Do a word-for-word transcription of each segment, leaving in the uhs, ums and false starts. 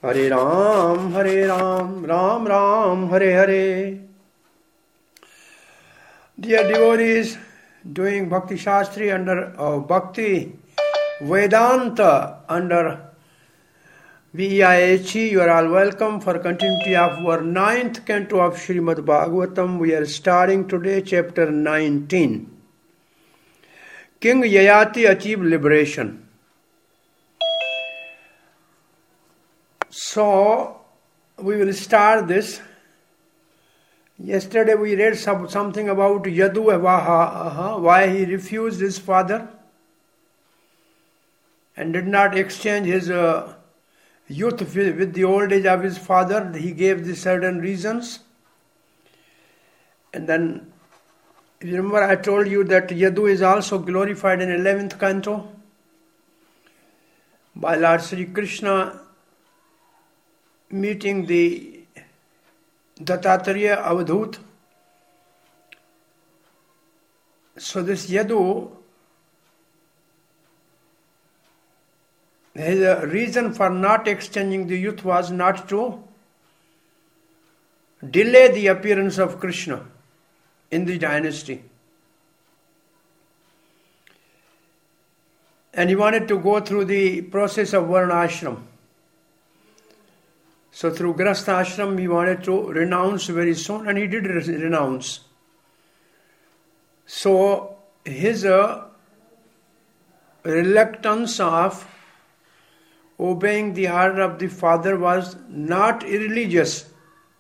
Hare Ram, Hare Ram, Ram Ram, Hare Hare. Dear devotees, doing Bhakti Shastri under uh, Bhakti Vedanta under V I H E, you are all welcome for continuity of our ninth canto of Srimad Bhagavatam. We are starting today chapter nineteen. King Yayati achieved liberation. So, we will start this. Yesterday we read some, something about Yadu Avaha, why he refused his father and did not exchange his uh, youth with, with the old age of his father. He gave the certain reasons. And then, if you remember, I told you that Yadu is also glorified in eleventh canto by Lord Sri Krishna meeting the Dattatreya Avadhut. So this Yadu, his reason for not exchanging the youth was not to delay the appearance of Krishna in the dynasty. And he wanted to go through the process of Varnashram. So through Grastha Ashram he wanted to renounce very soon, and he did renounce. So his uh, reluctance of obeying the order of the father was not irreligious.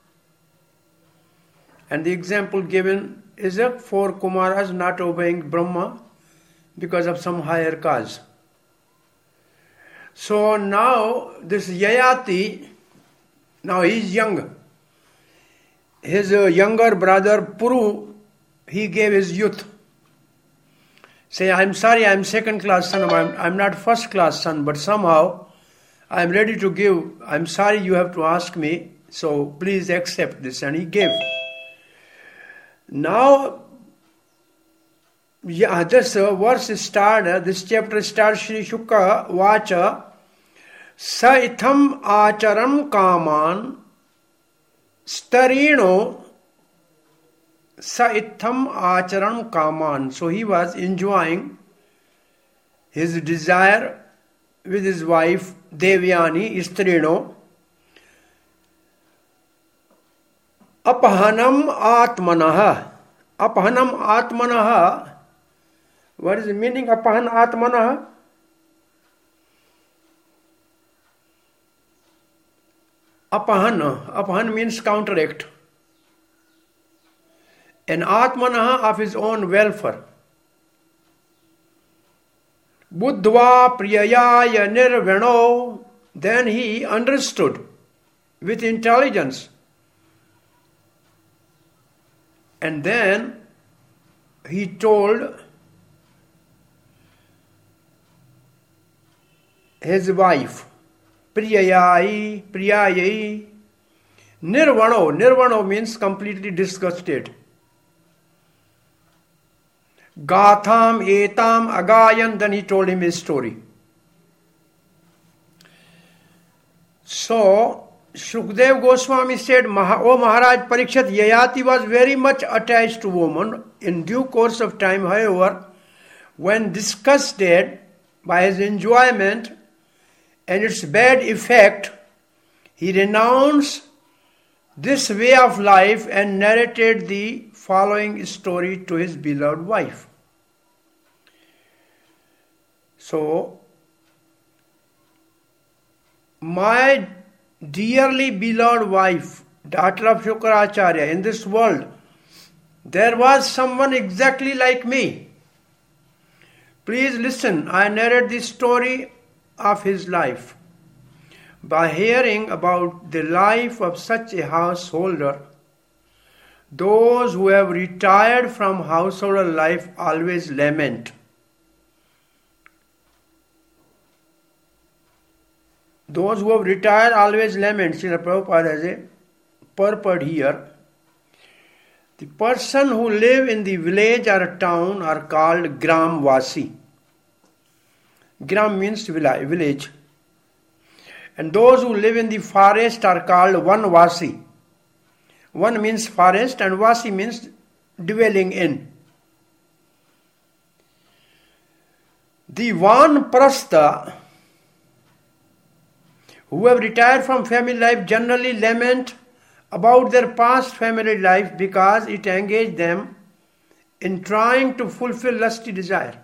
And the example given is of four Kumaras not obeying Brahma because of some higher cause. So now this Yayati, now he is young. His uh, younger brother Puru, he gave his youth. Say, I'm sorry, I'm second class son, I'm, I'm not first class son, but somehow I'm ready to give. I'm sorry you have to ask me, so please accept this. And he gave. Now, yeah, this uh, verse starts, uh, this chapter starts, Shri Shukka Vacha, Sa itham acharam kaman starino sa itham acharam kaman. So he was enjoying his desire with his wife Devyani Strino. Apahanam atmanaha. Apahanam atmanaha. What is the meaning of apahan atmanaha? Apahan. Apahan means counteract. An atmanaha of his own welfare. Buddhva priyaya nirvano. Then he understood with intelligence. And then he told his wife, Priyayai, Priyayai, Nirvano. Nirvano means completely disgusted. Gatham etam agayan. Then he told him his story. So, Shukdev Goswami said, O Maharaj Parikshit, Yayati was very much attached to woman. In due course of time, however, when disgusted by his enjoyment and its bad effect, he renounced this way of life and narrated the following story to his beloved wife. So, my dearly beloved wife, daughter of Shukracharya, in this world, there was someone exactly like me. Please listen, I narrate the story of his life. By hearing about the life of such a householder, those who have retired from householder life always lament. Those who have retired always lament. Srila Prabhupada has a purport here. The person who live in the village or town are called Gramvasi. Gram means village. And those who live in the forest are called Vanvasi. Van means forest and Vasi means dwelling in. The Vanprastha, who have retired from family life, generally lament about their past family life because it engaged them in trying to fulfill lusty desire.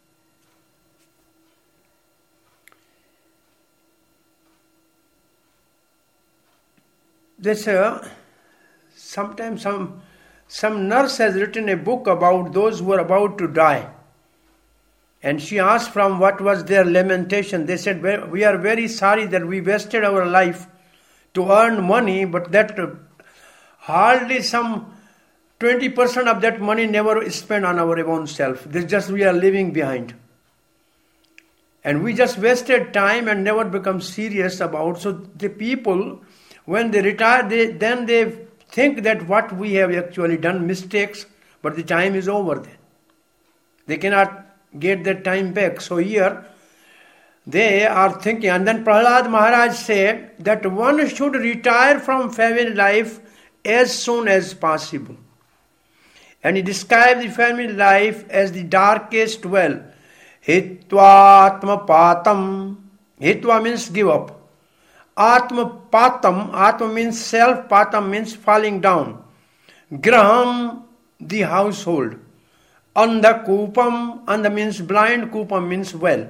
This, uh, sometimes some, some nurse has written a book about those who are about to die. And she asked from what was their lamentation. They said, we are very sorry that we wasted our life to earn money, but that uh, hardly some twenty percent of that money never spent on our own self. This just we are leaving behind. And we just wasted time and never become serious about. So the people, when they retire, they, then they think that what we have actually done, mistakes, but the time is over then. They cannot get that time back. So here, they are thinking, and then Prahlad Maharaj said that one should retire from family life as soon as possible. And he described the family life as the darkest well. Hitva atma patam. Hitva means give up. Atma patam. Atma means self. Patam means falling down. Graham, the household. Andha kupam. Andha means blind. Kupam means well.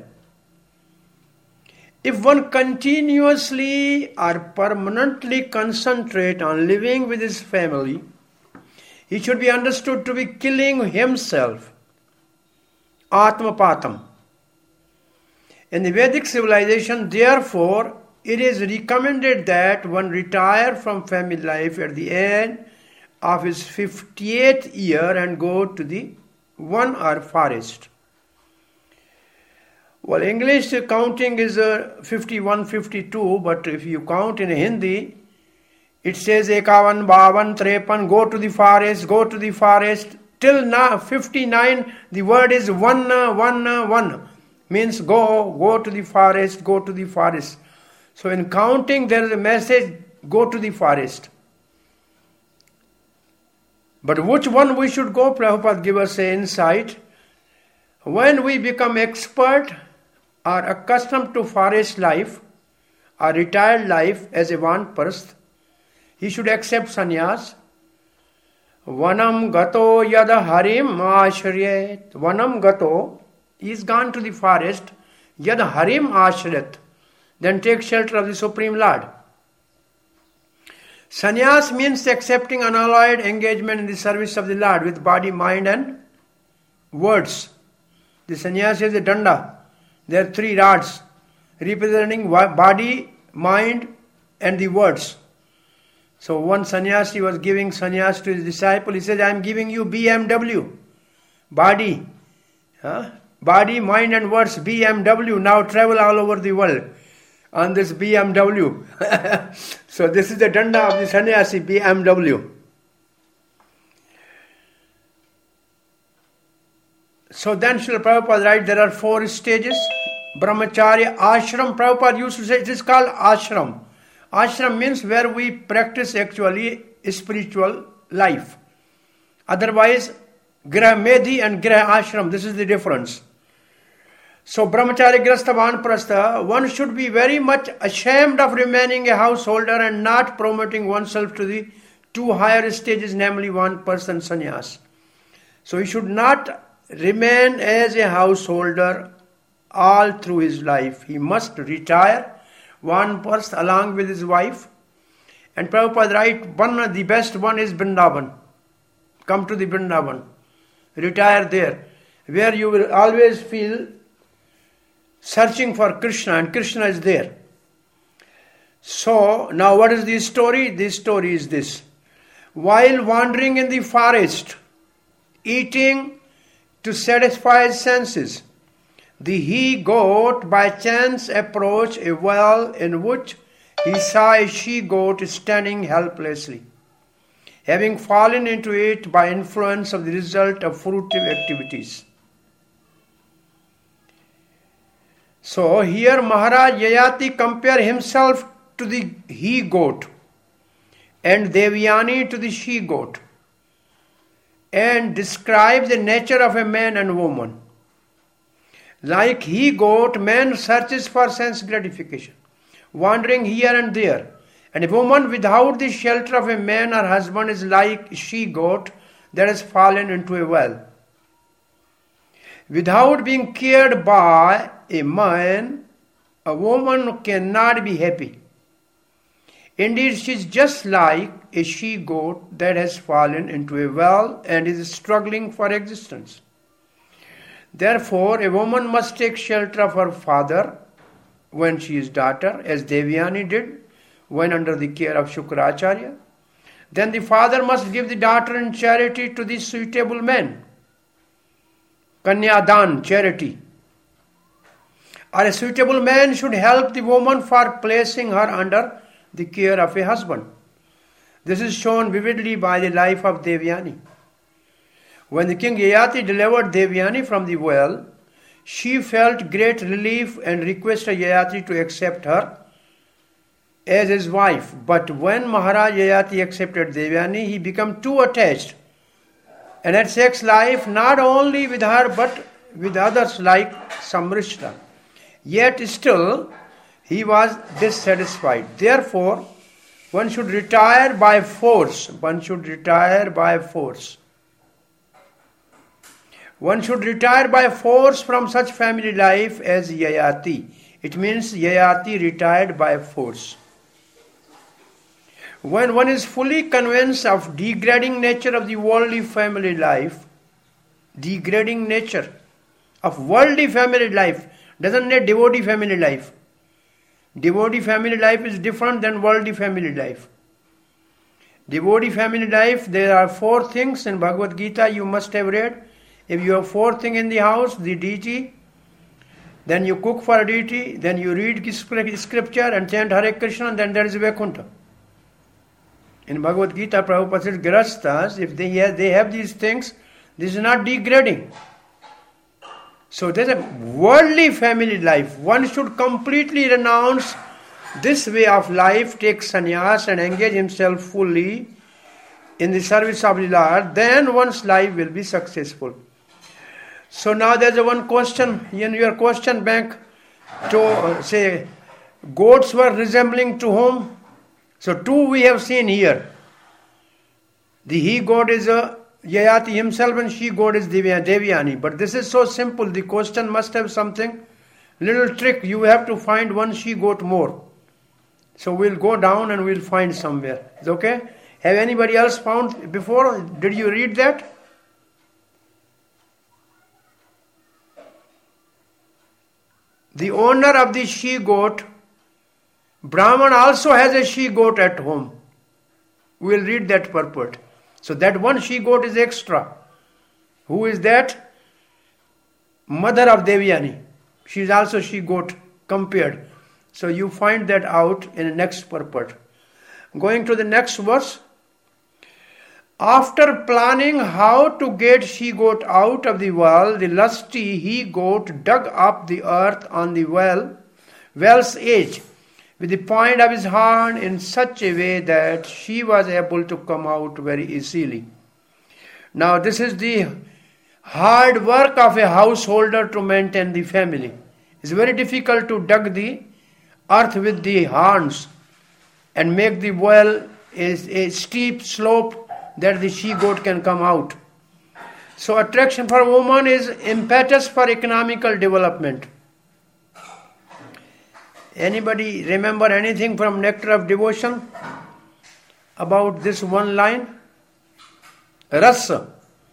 If one continuously or permanently concentrate on living with his family, he should be understood to be killing himself. Atmapatam. In the Vedic civilization, therefore, it is recommended that one retire from family life at the end of his fiftieth year and go to the one or forest. Well, English counting is uh, fifty-one, fifty-two, but if you count in Hindi, it says Ekavan, Bavan, Trepan, go to the forest, go to the forest. Till now, fifty-nine, the word is one, one, one. Means go, go to the forest, go to the forest. So in counting, there is a message, go to the forest. But which one we should go? Prabhupada give us an insight. When we become expert or accustomed to forest life or retired life as a vanprastha, he should accept sannyas. Vanam gato yada harim ashriyat. Vanam gato, he is gone to the forest. Yada harim ashriyat. Then take shelter of the Supreme Lord. Sannyas means accepting unalloyed engagement in the service of the Lord with body, mind and words. The sannyas is a danda. There are three rods representing body, mind and the words. So one sannyasi was giving sannyas to his disciple. He said, I am giving you B M W. Body. Huh? Body, mind and words. B M W. Now travel all over the world on this B M W. So this is the danda of the sannyasi, B M W. So then Srila Prabhupada writes, there are four stages. Brahmacharya, ashram. Prabhupada used to say it is called ashram. Ashram means where we practice actually spiritual life. Otherwise, Graha Medhi and Graha Ashram, this is the difference. So, Brahmacharya, Grastha, Vanprastha, one should be very much ashamed of remaining a householder and not promoting oneself to the two higher stages, namely one person sannyas. So, he should not remain as a householder all through his life. He must retire one person along with his wife. And Prabhupada writes, one, the best one is Vrindavan. Come to the Vrindavan. Retire there, where you will always feel searching for Krishna, and Krishna is there. So, now what is the story? The story is this. While wandering in the forest, eating to satisfy his senses, the he-goat by chance approached a well in which he saw a she-goat standing helplessly, having fallen into it by influence of the result of fruitive activities. So here Maharaj Yayati compare himself to the he goat and Devyani to the she goat and describe the nature of a man and woman. Like he goat, man searches for sense gratification, wandering here and there. And a woman without the shelter of a man or husband is like she goat that has fallen into a well. Without being cared by a man, a woman cannot be happy. Indeed, she is just like a she goat that has fallen into a well and is struggling for existence. Therefore, a woman must take shelter of her father when she is daughter, as Devyani did when under the care of Shukracharya. Then the father must give the daughter in charity to the suitable man. Kanyadan, charity. Or a suitable man should help the woman for placing her under the care of a husband. This is shown vividly by the life of Devyani. When the king Yayati delivered Devyani from the well, she felt great relief and requested Yayati to accept her as his wife. But when Maharaj Yayati accepted Devyani, he became too attached and had sex life not only with her but with others like Samrishta. Yet still he was dissatisfied. Therefore, one should retire by force. One should retire by force. One should retire by force from such family life as Yayati. It means Yayati retired by force. When one is fully convinced of degrading nature of the worldly family life, degrading nature of worldly family life doesn't need devotee family life. Devotee family life is different than worldly family life. Devotee family life, there are four things in Bhagavad Gita you must have read. If you have four things in the house, the deity, then you cook for a deity, then you read scripture and chant Hare Krishna, and then there is Vaikuntha. In Bhagavad Gita, Prabhupada says, Grasthas, if they have, they have these things, this is not degrading. So there's a worldly family life. One should completely renounce this way of life, take sannyas and engage himself fully in the service of the Lord. Then one's life will be successful. So now there's a one question in your question bank to uh, say, goats were resembling to whom? So two we have seen here. The he goat is a Yayati himself and she goat is Devyani. But this is so simple. The question must have something, little trick. You have to find one she goat more. So we'll go down and we'll find somewhere. Is okay? Have anybody else found before? Did you read that? The owner of the she goat, Brahman also has a she goat at home. We'll read that purport. So that one she goat is extra. Who is that? Mother of Devyani. She is also she goat compared. So you find that out in the next purport. Going to the next verse. After planning how to get she goat out of the well, the lusty he goat dug up the earth on the well, well's edge, with the point of his horn in such a way that she was able to come out very easily. Now this is the hard work of a householder to maintain the family. It's very difficult to dig the earth with the horns and make the well a, a steep slope that the she goat can come out. So attraction for woman is impetus for economical development. Anybody remember anything from Nectar of Devotion about this one line? Rasa.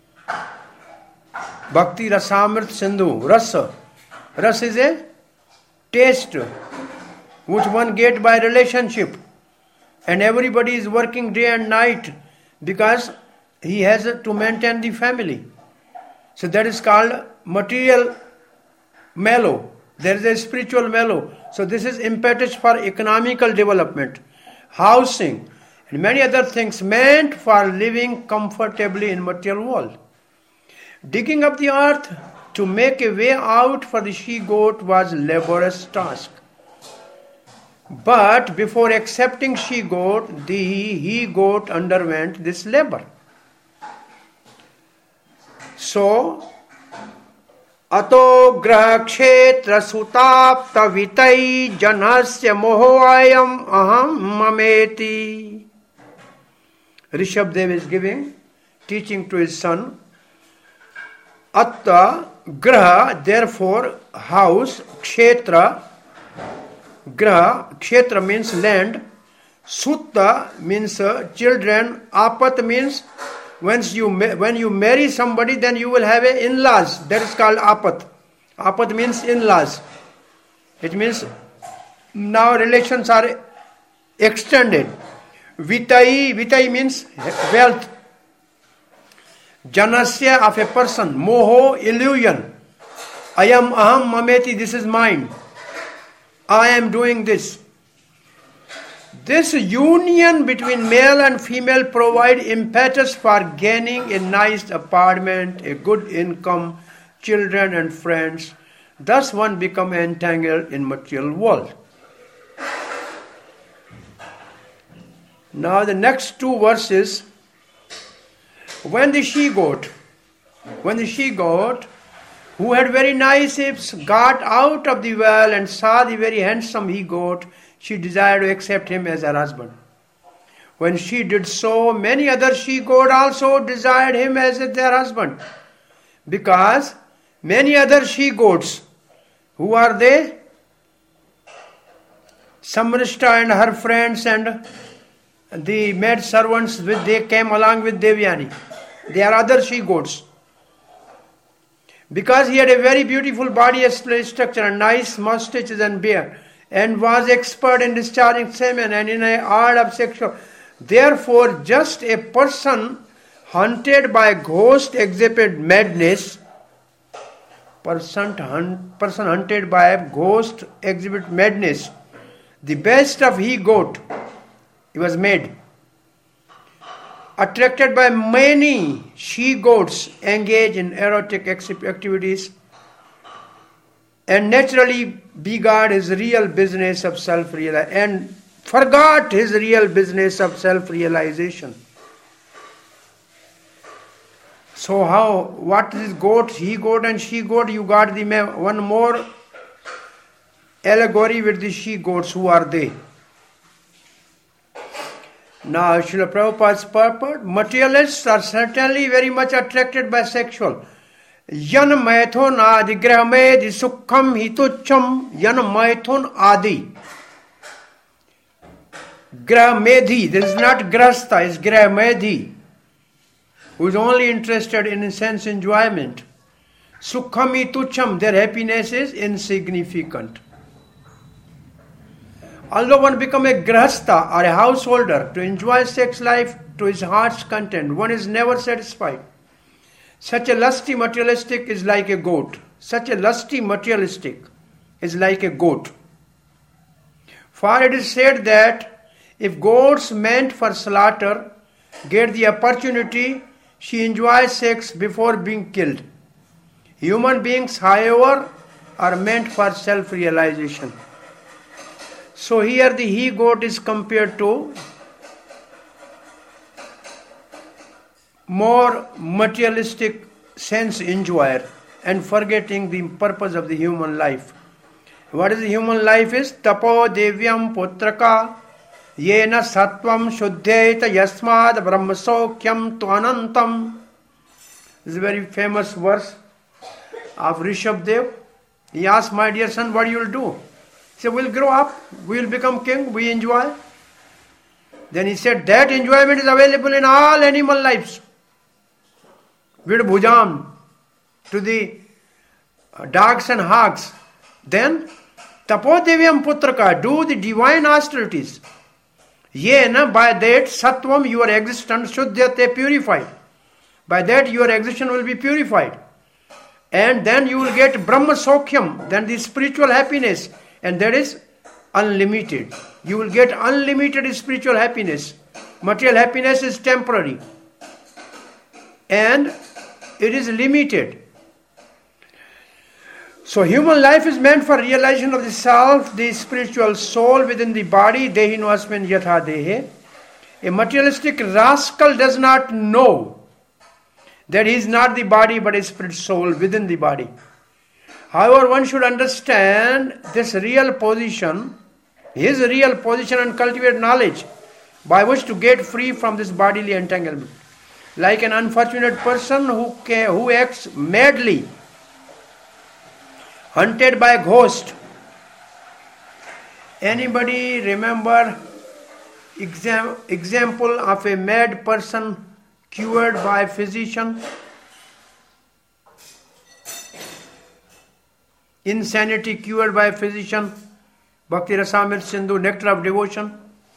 Bhakti Rasamrit Sindhu. Rasa. Rasa is a taste which one get by relationship. And everybody is working day and night because he has to maintain the family. So that is called material mellow. There is a spiritual mellow. So this is impetus for economical development, housing, and many other things meant for living comfortably in material world. Digging up the earth To make a way out for the she-goat was a laborious task. But before accepting she-goat, the he-goat underwent this labor. So, ato graha kshetra sutapta vitai janasya mohoayam aham mameti. Rishabdev is giving, teaching to his son. Atta graha, therefore, house, kshetra, graha, kshetra means land, sutta means uh, children, apat means once you ma- when you marry somebody, then you will have a in-laws. That is called apat. Apat means in-laws. It means now relations are extended. Vitai, vitai means wealth. Janasya, of a person. Moho, illusion. Ayam aham mameti, this is mine. I am doing this. This union between male and female provide impetus for gaining a nice apartment, a good income, children and friends. Thus one become entangled in material world. Now the next two verses, when the she-goat, when the she-goat, who had very nice hips, got out of the well and saw the very handsome he-goat, she desired to accept him as her husband. When she did so, many other she-goat also desired him as their husband. Because many other she-goats, who are they? Samrishta and her friends and the maid servants, with they came along with Devyani. They are other she-goats. Because he had a very beautiful body structure and nice mustaches and beard, and was expert in discharging semen and in an art of sexual. Therefore, just a person hunted by ghost exhibit madness. Person, hunt, person hunted by a ghost exhibit madness. The best of he-goat, he was made. Attracted by many she-goats engage in erotic activities and naturally begot his real business of self-realization and forgot his real business of self-realization. So how, what is goat, he-goat and she-goat? You got the one more allegory with the she-goats. Who are they? Now, Srila Prabhupada's purport, materialists are certainly very much attracted by sexual. Yan maithun adi grahamedi sukham hitucham yan maithun adi. Grahamedi, this is not grasta, it's grahamedi, who is only interested in sense enjoyment. Sukham hitucham, their happiness is insignificant. Although one become a grahastha or a householder to enjoy sex life to his heart's content, one is never satisfied. Such a lusty materialistic is like a goat. Such a lusty materialistic is like a goat. For it is said that if goats meant for slaughter get the opportunity, she enjoys sex before being killed. Human beings, however, are meant for self-realization. So here the he-goat is compared to more materialistic sense enjoyer and forgetting the purpose of the human life. What is the human life is? Tapo devyam putraka yena sattvam shuddheta yasmad brahmasokyam tvanantam. This is a very famous verse of Rishabdev. He asked, my dear son, what you will do? He said, we'll grow up, we will become king, we enjoy. Then he said, that enjoyment is available in all animal lives. With bhujam, to the dogs and hogs. Then, tapodevyam putraka, do the divine austerities. Yena, by that, sattvam, your existence, shuddhyate, purified. By that, your existence will be purified. And then you will get brahma sokyam, then the spiritual happiness. And that is unlimited. You will get unlimited spiritual happiness. Material happiness is temporary. And it is limited. So human life is meant for realization of the self, the spiritual soul within the body. Dehi noasmin yatha dehe. A materialistic rascal does not know that he is not the body but a spirit soul within the body. However, one should understand this real position, his real position, and cultivate knowledge by which to get free from this bodily entanglement. Like an unfortunate person who can, who acts madly, hunted by a ghost. Anybody remember exam, example of a mad person cured by a physician? Insanity cured by a physician? Bhakti Rasamrita Sindhu, Nectar of Devotion.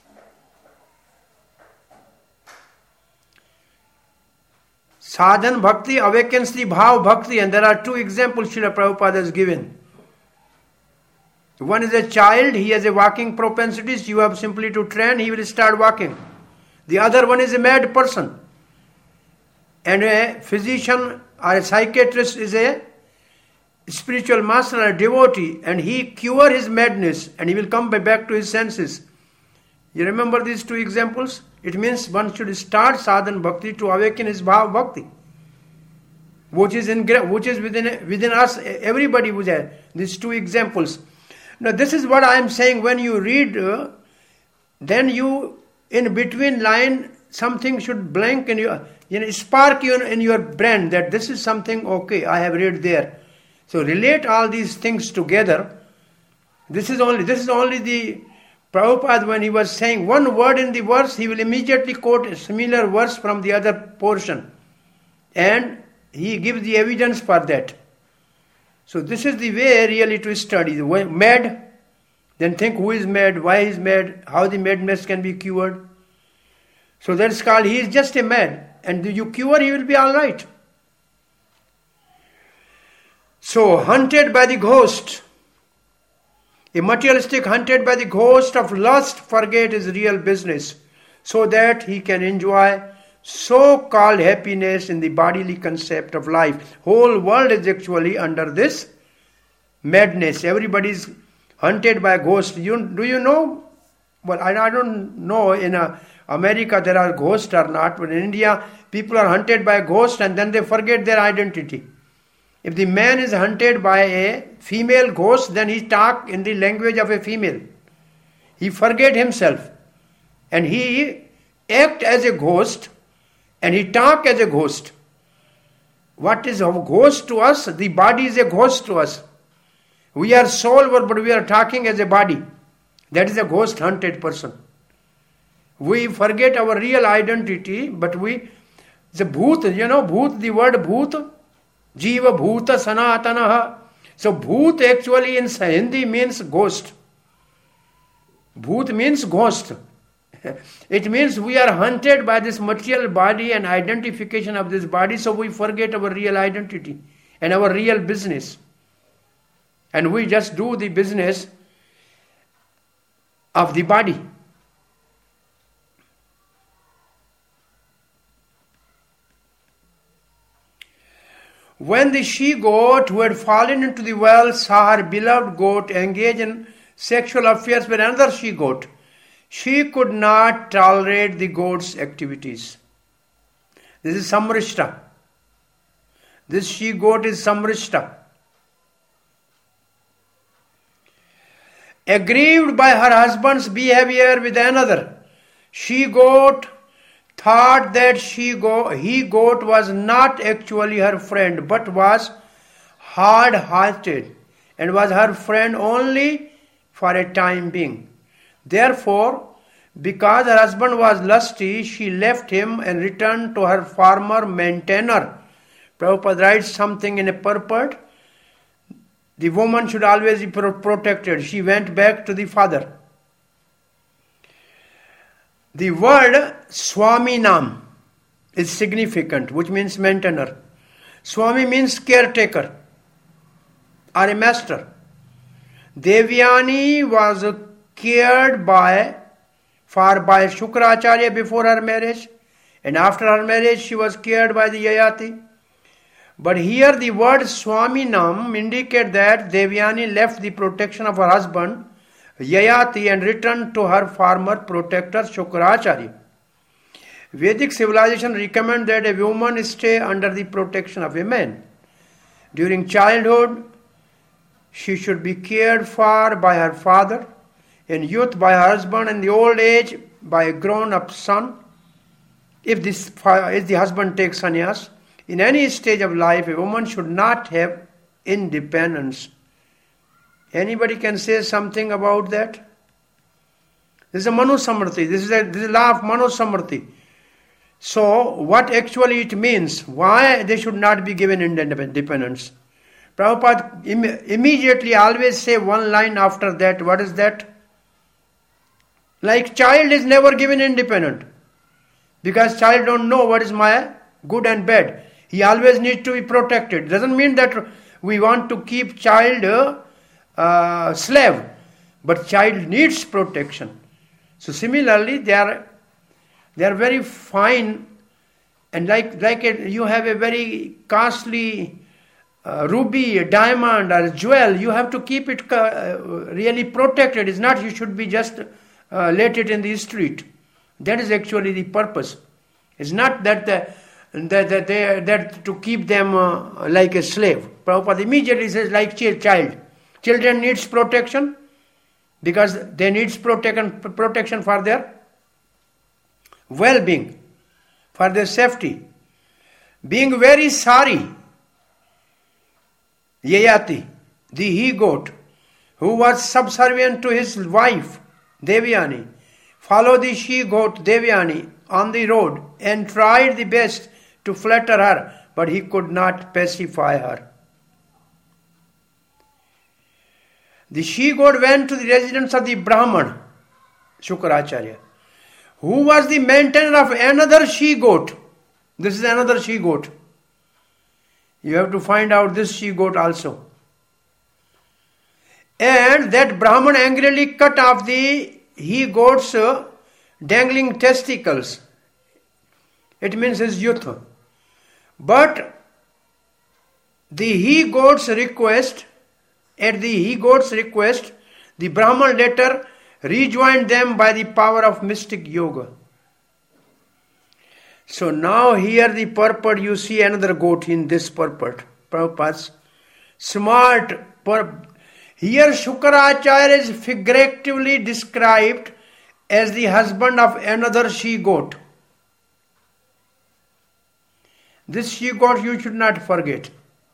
Sadhan Bhakti awakens the Bhav Bhakti, and there are two examples Srila Prabhupada has given. One is a child, he has a walking propensities, you have simply to train, he will start walking. The other one is a mad person. And a physician or a psychiatrist is a spiritual master or a devotee, and he cure his madness and he will come back to his senses. You remember these two examples? It means one should start sadhan bhakti to awaken his bhav bhakti, which is in which is within within us. Everybody was there. These two examples. Now this is what I am saying. When you read, uh, then you in between line something should blank in your, you know, spark you in your brain that this is something okay. I have read there. So relate all these things together. This is only this is only the Prabhupada, when he was saying one word in the verse, he will immediately quote a similar verse from the other portion. And he gives the evidence for that. So this is the way really to study. The way, mad, then think who is mad, why he is mad, how the madness can be cured. So that's called, he is just a mad. And you cure, he will be all right. So, hunted by the ghost. A materialistic hunted by the ghost of lust forget his real business so that he can enjoy so-called happiness in the bodily concept of life. Whole world is actually under this madness. Everybody is hunted by a ghost. You, do you know? Well, I, I don't know in uh, America there are ghosts or not, but in India people are hunted by a ghost and then they forget their identity. If the man is hunted by a female ghost, then he talk in the language of a female. He forget himself. And he act as a ghost and he talk as a ghost. What is a ghost to us? The body is a ghost to us. We are soul, but we are talking as a body. That is a ghost hunted person. We forget our real identity, but we, the bhoot, you know, bhoot, the word bhoot, Jiva Bhuta Sanatanaha. So Bhoot actually in Hindi means ghost. Bhoot means ghost. It means we are hunted by this material body and identification of this body, so we forget our real identity and our real business. And we just do the business of the body. When the she-goat who had fallen into the well saw her beloved goat engage in sexual affairs with another she-goat, she could not tolerate the goat's activities. This is Samrishta. This she-goat is Samrishta. Aggrieved by her husband's behavior with another, she-goat thought that she go, he goat was not actually her friend, but was hard-hearted and was her friend only for a time being. Therefore, because her husband was lusty, she left him and returned to her former maintainer. Prabhupada writes something in a purport. The woman should always be protected. She went back to the father. The word Swaminam is significant, which means maintainer. Swami means caretaker or a master. Devyani was cared by for by Shukracharya before her marriage, and after her marriage she was cared by the Yayati. But here the word Swaminam indicate that Devyani left the protection of her husband Yayati and returned to her former protector Shukracharya. Vedic civilization recommend that a woman stay under the protection of a man. During childhood, she should be cared for by her father, in youth by her husband, and in the old age by a grown-up son. If, this, if the husband takes sannyas, in any stage of life, a woman should not have independence. Anybody can say something about that? This is a Manu Samriti. This is a, this is a law of Manu Samriti. So, what actually it means? Why they should not be given independence? Prabhupada im- immediately always say one line after that. What is that? Like child is never given independent. Because child don't know what is my good and bad. He always needs to be protected. Doesn't mean that we want to keep child uh, uh, slave. But child needs protection. So similarly, they are they are very fine, and like like a, you have a very costly uh, ruby, a diamond, or a jewel. You have to keep it uh, really protected. It's not you should be just uh, let it in the street. That is actually the purpose. It's not that the, that that they that to keep them uh, like a slave. Prabhupada immediately says like child. Children needs protection because they needs protection protection for their well-being, for their safety. Being very sorry, Yayati, the he-goat, who was subservient to his wife, Devyani, followed the she-goat, Devyani, on the road and tried the best to flatter her, but he could not pacify her. The she-goat went to the residence of the Brahman, Shukracharya, who was the maintainer of another she-goat. This is another she-goat. You have to find out this she-goat also. And that Brahman angrily cut off the he-goat's uh, dangling testicles. It means his youth. But the he-goat's request, at the he-goat's request, the Brahman later rejoined them by the power of mystic yoga. So now here the purport, you see another goat in this purport. Prabhupada's smart purport. Here Shukracharya is figuratively described as the husband of another she-goat. This she-goat you should not forget.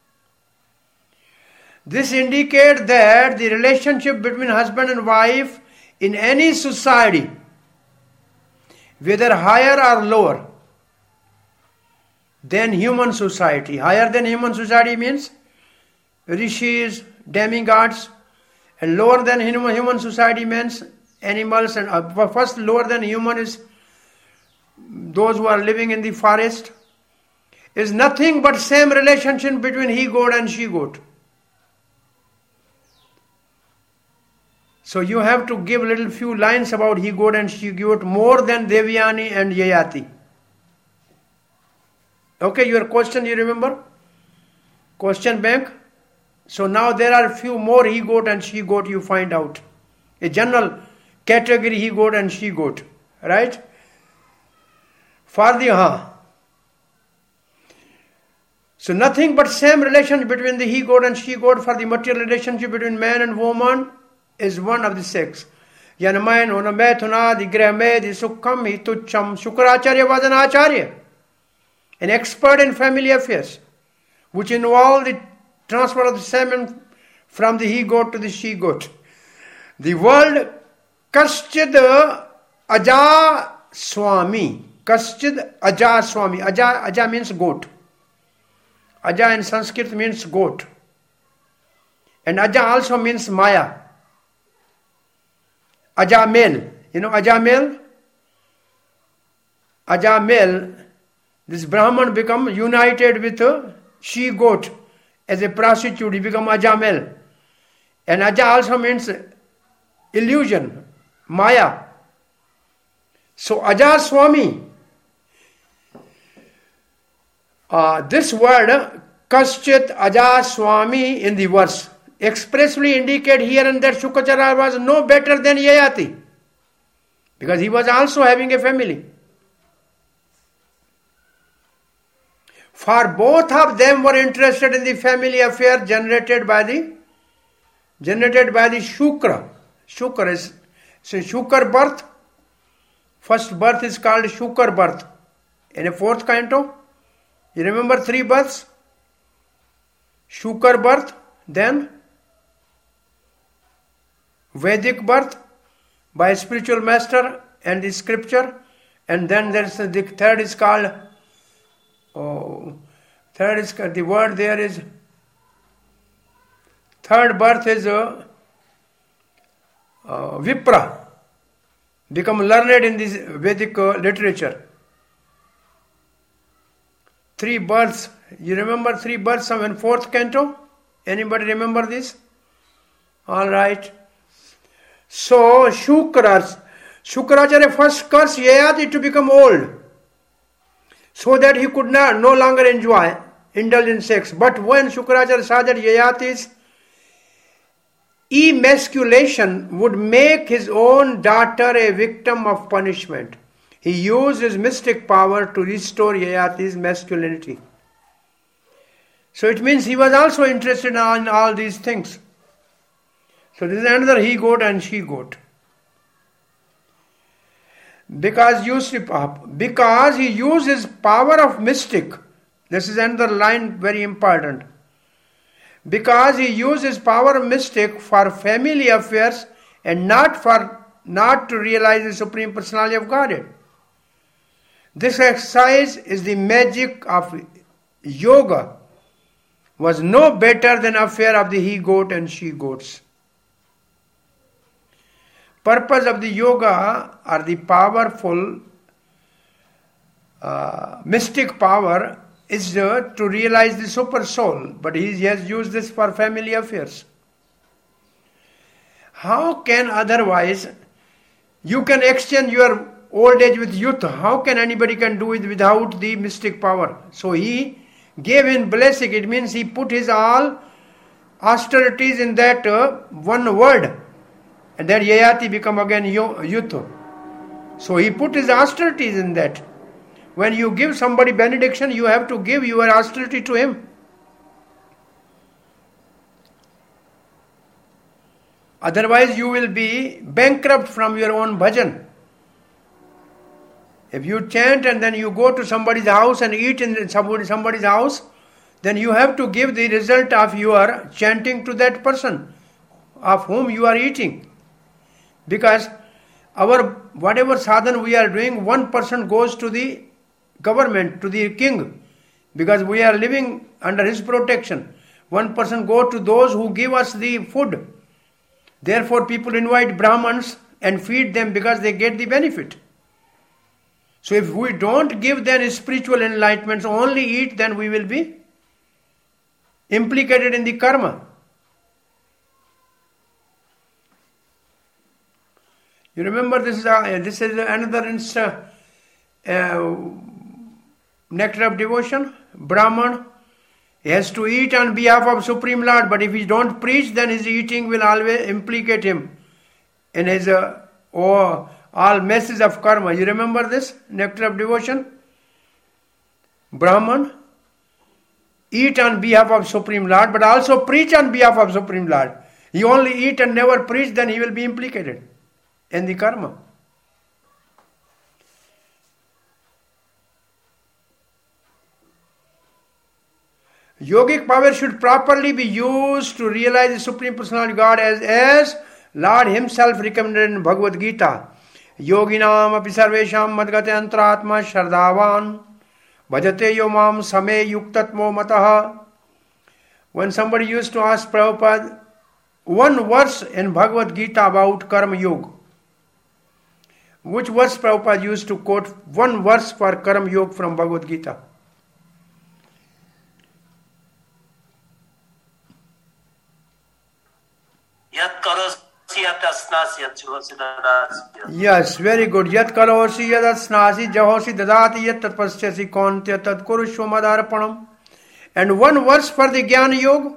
This indicates that the relationship between husband and wife in any society, whether higher or lower than human society. Higher than human society means rishis, demigods, and lower than human, human society means animals. And uh, first lower than human is those who are living in the forest. Is nothing but same relationship between he-goat and she-goat. So you have to give little few lines about he-goat and she-goat more than Devyani and Yayati. Okay, your question you remember? Question bank. So now there are few more he-goat and she-goat you find out. A general category he-goat and she-goat. Right? For the ha. So nothing but same relation between the he-goat and she-goat. For the material relationship between man and woman is one of the sex. Yanamayan Unamethuna, the Grahame, the Sukham, Hitucham. Shukracharya was an acharya, an expert in family affairs, which involved the transfer of the semen from the he-goat to the she-goat. The word Kaschid Aja Swami. Kaschid Aja Swami. Aja, Aja means goat. Aja in Sanskrit means goat. And Aja also means Maya. Ajamel. You know Ajamel? Ajamel, this Brahman become united with a she-goat as a prostitute. He become Ajamel. And Aja also means illusion, Maya. So Aja Swami. Uh, this word Kaschit Aja Swami in the verse expressly indicate here and that Shukracharya was no better than Yayati, because he was also having a family. For both of them were interested in the family affair generated by the generated by the Shukra. Shukra is so Shukar birth. First birth is called Shukar birth. In a fourth canto, you remember three births? Shukar birth, then Vedic birth by spiritual master and the scripture, and then there's the third is called oh, third is the word there is third birth is uh, uh, Vipra, become learned in this Vedic uh, literature. Three births. You remember three births in fourth canto? Anybody remember this? All right. So Shukras, Shukracharya first cursed Yayati to become old, so that he could not no longer enjoy indulge in sex. But when Shukracharya saw that Yayati's emasculation would make his own daughter a victim of punishment, he used his mystic power to restore Yayati's masculinity. So it means he was also interested in all these things. So this is another he goat and she goat. Because used because he used his power of mystic. This is another line very important. Because he used his power of mystic for family affairs and not for not to realize the Supreme Personality of Godhead. This exercise is the magic of yoga, was no better than affair of the he goat and she goats. Purpose of the yoga or the powerful uh, mystic power is uh, to realize the super soul, but he has used this for family affairs. How can otherwise you can exchange your old age with youth? How can anybody can do it without the mystic power? So he gave in blessing. It means he put his all austerities in that uh, one word, and that Yayati become again youth. So he put his austerities in that. When you give somebody benediction, you have to give your austerity to him. Otherwise you will be bankrupt from your own bhajan. If you chant and then you go to somebody's house and eat in somebody, somebody's house, then you have to give the result of your chanting to that person of whom you are eating. Because our whatever sadhana we are doing, one person goes to the government, to the king, because we are living under his protection. One person go to those who give us the food. Therefore people invite Brahmins and feed them because they get the benefit. So if we don't give them spiritual enlightenment, only eat, then we will be implicated in the karma. You remember this is a, this is another insta, uh, nectar of devotion. Brahman, he has to eat on behalf of Supreme Lord, but if he don't preach, then his eating will always implicate him in his uh, oh, all messes of karma. You remember this nectar of devotion? Brahman, eat on behalf of Supreme Lord, but also preach on behalf of Supreme Lord. He only eat and never preach, then he will be implicated in the karma. Yogic power should properly be used to realize the Supreme Personality of God as, as Lord Himself recommended in Bhagavad Gita. Yoginam api sarvesham madgate antratma shardhavan bhajate yomam same yuktatmo mataha. When somebody used to ask Prabhupada one verse in Bhagavad Gita about Karma Yoga, which verse Prabhupada used to quote one verse for Karma Yoga from Bhagavad Gita? Yes, very good. Yat karosi yad asnasi jahosi dadati yat tatpasyasi kontya tad kurushva madarpanam. And one verse for the Jnana Yoga.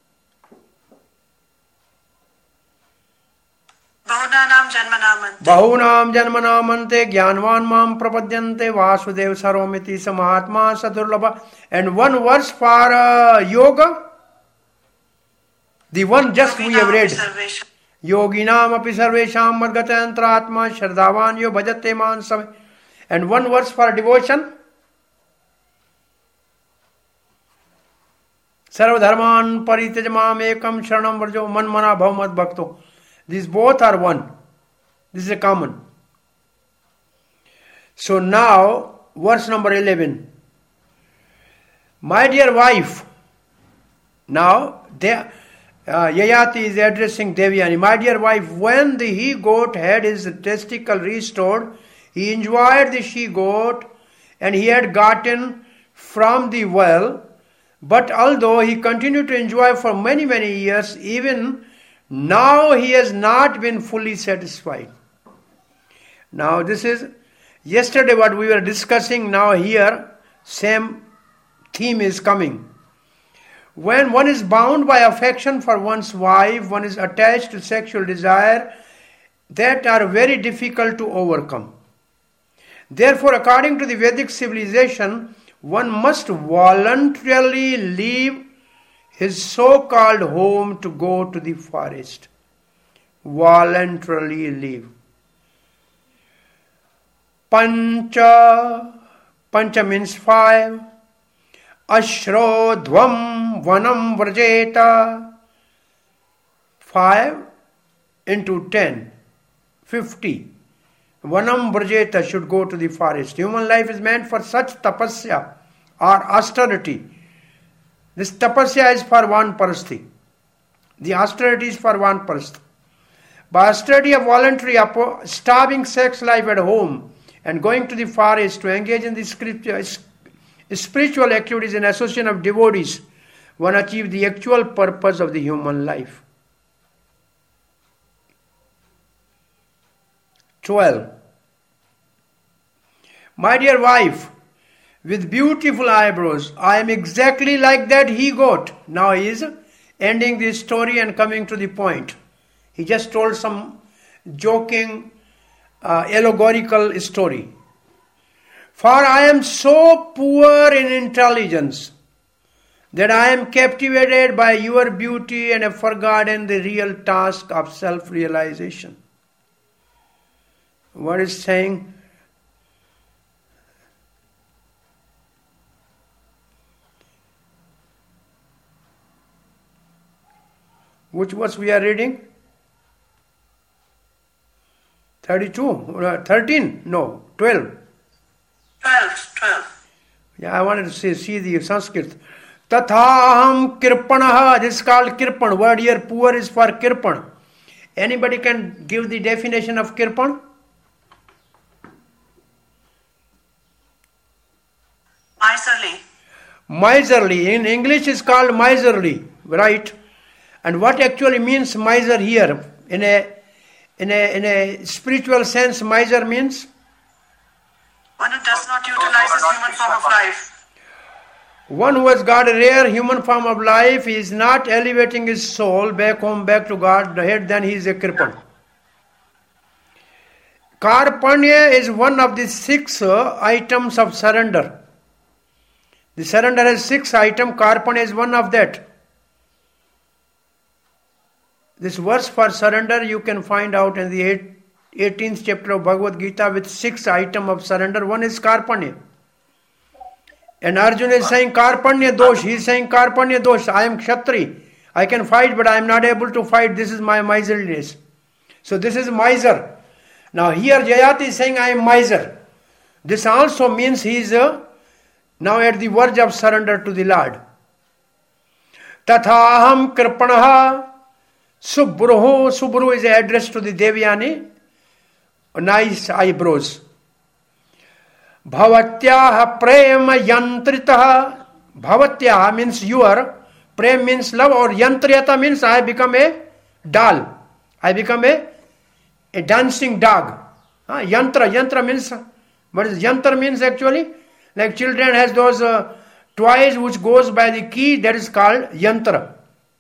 Bahunanam janmanamante. Bahunam janmanamante jnanvan mam prapadyante vasudev sarvamiti samahatma sadurlabha. And one verse for uh, yoga. The one just we have read. Yoginam api sarvesham madgata antratma shraddhavan yo bhajate man samay. And one verse for devotion. Sarvadharman paritejamam ekam sharanam varjo manmana bhavmad bhakto. These both are one. This is a common. So now, verse number eleven. My dear wife, now they, uh, Yayati is addressing Devyani. My dear wife, when the he-goat had his testicle restored, he enjoyed the she-goat and he had gotten from the well. But although he continued to enjoy for many, many years, even now he has not been fully satisfied. Now this is yesterday what we were discussing. Now here same theme is coming. When one is bound by affection for one's wife, one is attached to sexual desire that are very difficult to overcome. Therefore, according to the Vedic civilization, one must voluntarily leave his so-called home to go to the forest. Voluntarily leave. Pancha. Pancha means five. Ashrodhvam vanam vrajeta. Five into ten. Fifty. Vanam vrajeta should go to the forest. Human life is meant for such tapasya or austerity. This tapasya is for vanprasthi. The austerity is for vanprasthi. By austerity of voluntary starving sex life at home and going to the forest to engage in the scripture, spiritual activities and association of devotees, one achieves the actual purpose of the human life. twelve. My dear wife, with beautiful eyebrows, I am exactly like that he-goat. Now he is ending this story and coming to the point. He just told some joking, uh, allegorical story. For I am so poor in intelligence that I am captivated by your beauty and have forgotten the real task of self-realization. What is saying? Which verse we are reading? thirty-two? Uh, thirteen? No, twelve. twelve, twelve. Yeah, I wanted to say, see the Sanskrit. Tathaham kirpanaha. This is called kirpan. Word here, poor, is for kirpan. Anybody can give the definition of kirpan? Miserly. Miserly. In English is called miserly, right? And what actually means miser here? In a in a in a spiritual sense, miser means one who does not utilize his human form of life. One who has got a rare human form of life is not elevating his soul back home, back to God, then he is a kripan. Karpanya is one of the six uh, items of surrender. The surrender has six items. Karpanya is one of that. This verse for surrender you can find out in the eighteenth chapter of Bhagavad Gita with six items of surrender. One is Karpanya. And Arjuna is saying Karpanya dosh. He is saying Karpanya dosh. I am Kshatri. I can fight but I am not able to fight. This is my miserliness. So this is miser. Now here Jayati is saying I am miser. This also means he is uh, now at the verge of surrender to the Lord. Tathaham kripanaha. Subruho, Subru is addressed to the Devyani. Nice eyebrows. Bhavatyaha prema yantritaha. Bhavatyaha means your. Prem means love, or yantriyata means I become a doll. I become a, a dancing dog. Huh? Yantra, yantra means, what is yantra means actually? Like children has those uh, twice, which goes by the key, that is called yantra.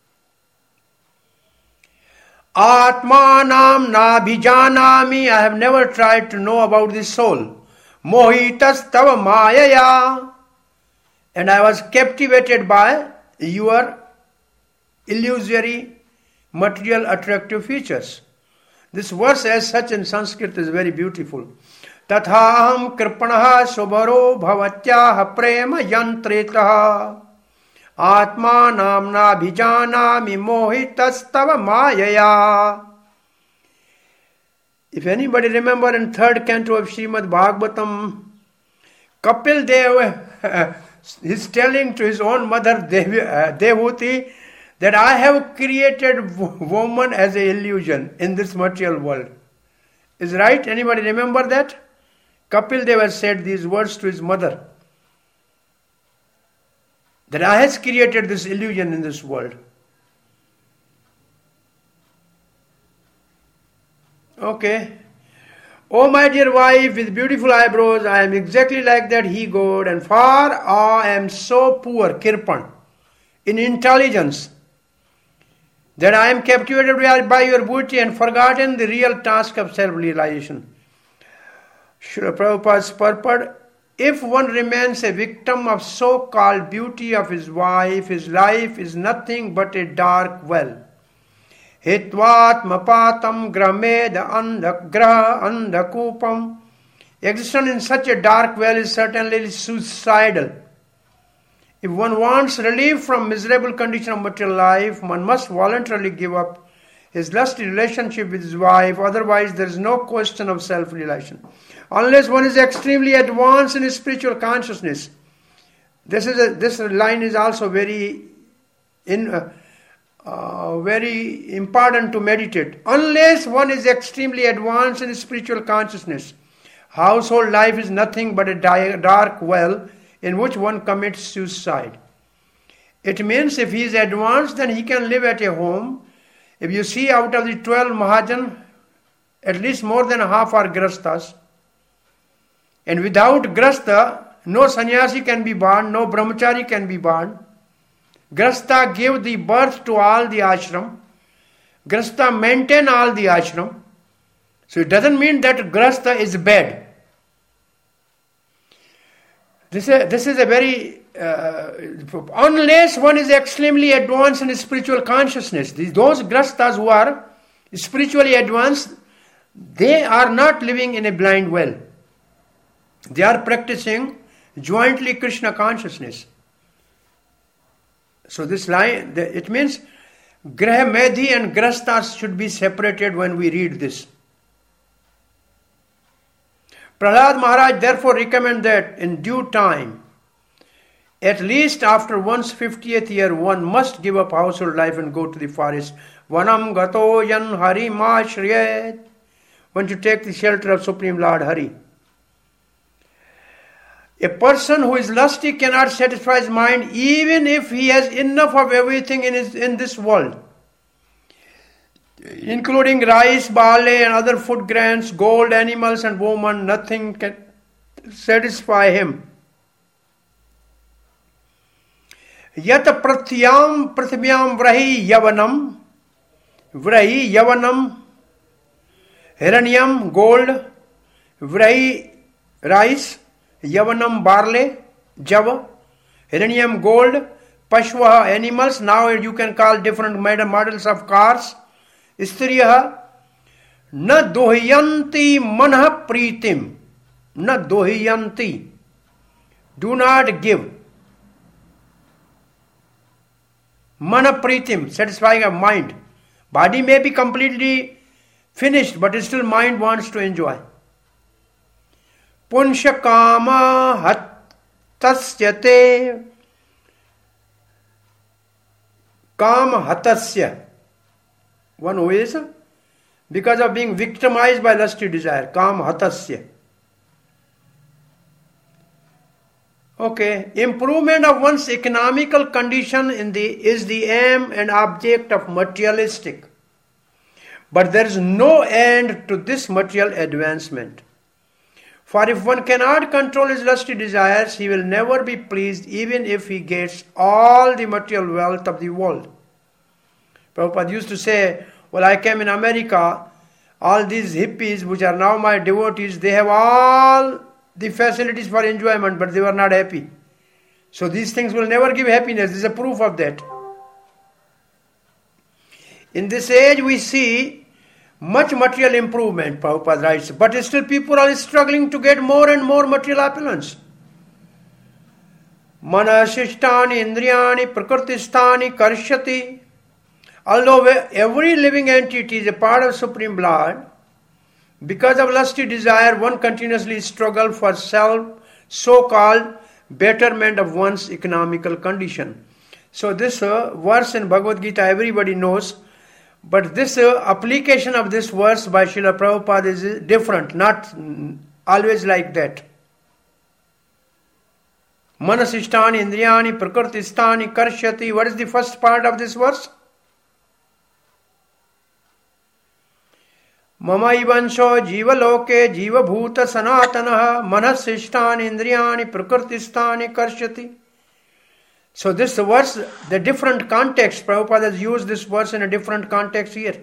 Atmanam nabhijanami, I have never tried to know about the soul. Mohitas tava mayaya, and I was captivated by your illusory material attractive features. This verse as such in Sanskrit is very beautiful. Tathaham kripanaha subharo bhavatyaha prema yantretaha atma namna bhijanami mohitastava mayaya. If anybody remember in third canto of Srimad Bhagavatam, Kapil Dev is telling to his own mother Devahuti that I have created woman as an illusion in this material world. Is right? Anybody remember that? Kapil Deva said these words to his mother, that I has created this illusion in this world. Okay. Oh my dear wife with beautiful eyebrows, I am exactly like that he god, and far I am so poor, Kirpan, in intelligence, that I am captivated by your beauty and forgotten the real task of self-realization. Srila Prabhupada's purport, if one remains a victim of so-called beauty of his wife, his life is nothing but a dark well. Hitvat mapatam gramed andagraha andakupam. Existence in such a dark well is certainly suicidal. If one wants relief from miserable condition of material life, one must voluntarily give up his lusty relationship with his wife, otherwise there is no question of self-realization. Unless one is extremely advanced in his spiritual consciousness. This is a, this line is also very in, uh, uh, very important to meditate. Unless one is extremely advanced in his spiritual consciousness, household life is nothing but a dark well in which one commits suicide. It means if he is advanced, then he can live at a home. If you see out of the twelve Mahajan, at least more than half are Grasthas. And without Grastha, no sannyasi can be born, no brahmachari can be born. Grastha gave the birth to all the ashram. Grastha maintain all the ashram. So it doesn't mean that Grastha is bad. This is, this is a very, uh, unless one is extremely advanced in spiritual consciousness, those Grasthas who are spiritually advanced, they are not living in a blind well. They are practicing jointly Krishna consciousness. So this line, it means Graha Medhi and Grasthas should be separated when we read this. Prahlad Maharaj therefore recommend that in due time, at least after one's fiftieth year, one must give up household life and go to the forest. Vanam gato yan hari ma shriyat. One should take the shelter of Supreme Lord Hari. A person who is lusty cannot satisfy his mind even if he has enough of everything in, his, in this world, including rice, barley and other food grains, gold, animals and women. Nothing can satisfy him. Yata pratyam prathyam vrahi yavanam, vrahi yavanam, hiranyam, gold, vrahi, rice, yavanam, barley, java, hiranyam, gold, pashva, animals. Now you can call different models of cars. Istriyaha na dohyanti manha pritim, na dohyanti, do not give. Mana pritim, satisfying of mind. Body may be completely finished, but still mind wants to enjoy. Punsha kama hatasyate, kama hatasya. One who is, because of being victimized by lusty desire, kam hatasya. Okay, improvement of one's economical condition in the is the aim and object of materialistic. But there is no end to this material advancement. For if one cannot control his lusty desires, he will never be pleased even if he gets all the material wealth of the world. Prabhupada used to say, well, I came in America, all these hippies, which are now my devotees, they have all the facilities for enjoyment, but they were not happy. So these things will never give happiness. This is a proof of that. In this age, we see much material improvement, Prabhupada writes, but still people are struggling to get more and more material opulence. Manasishtani indriyani prakrtistani karshyati. Although every living entity is a part of Supreme Lord, because of lusty desire, one continuously struggles for self, so-called betterment of one's economical condition. So this uh, verse in Bhagavad Gita everybody knows, but this uh, application of this verse by Srila Prabhupada is different, not always like that. Manasishtani indriyani prakrtistani karshyati. What is the first part of this verse? Mamaivansho jivaloke jivabhuta sanatanaha manasishtani indriyani prakrtistani karshyati. So this verse, the different context, Prabhupada has used this verse in a different context here.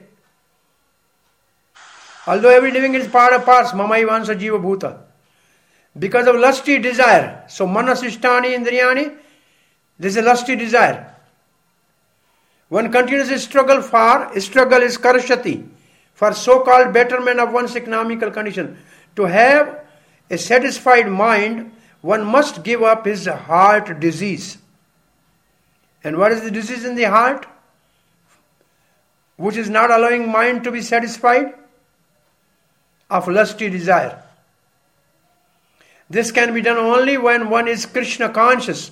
Although every living is part of parts, mamaivansho jivabhuta. Because of lusty desire. So manasishtani indriyani, this is a lusty desire. One continuously struggle for, struggle is karshyati, for so-called betterment of one's economical condition. To have a satisfied mind, one must give up his heart disease. And what is the disease in the heart? Which is not allowing mind to be satisfied? Of lusty desire. This can be done only when one is Krishna conscious.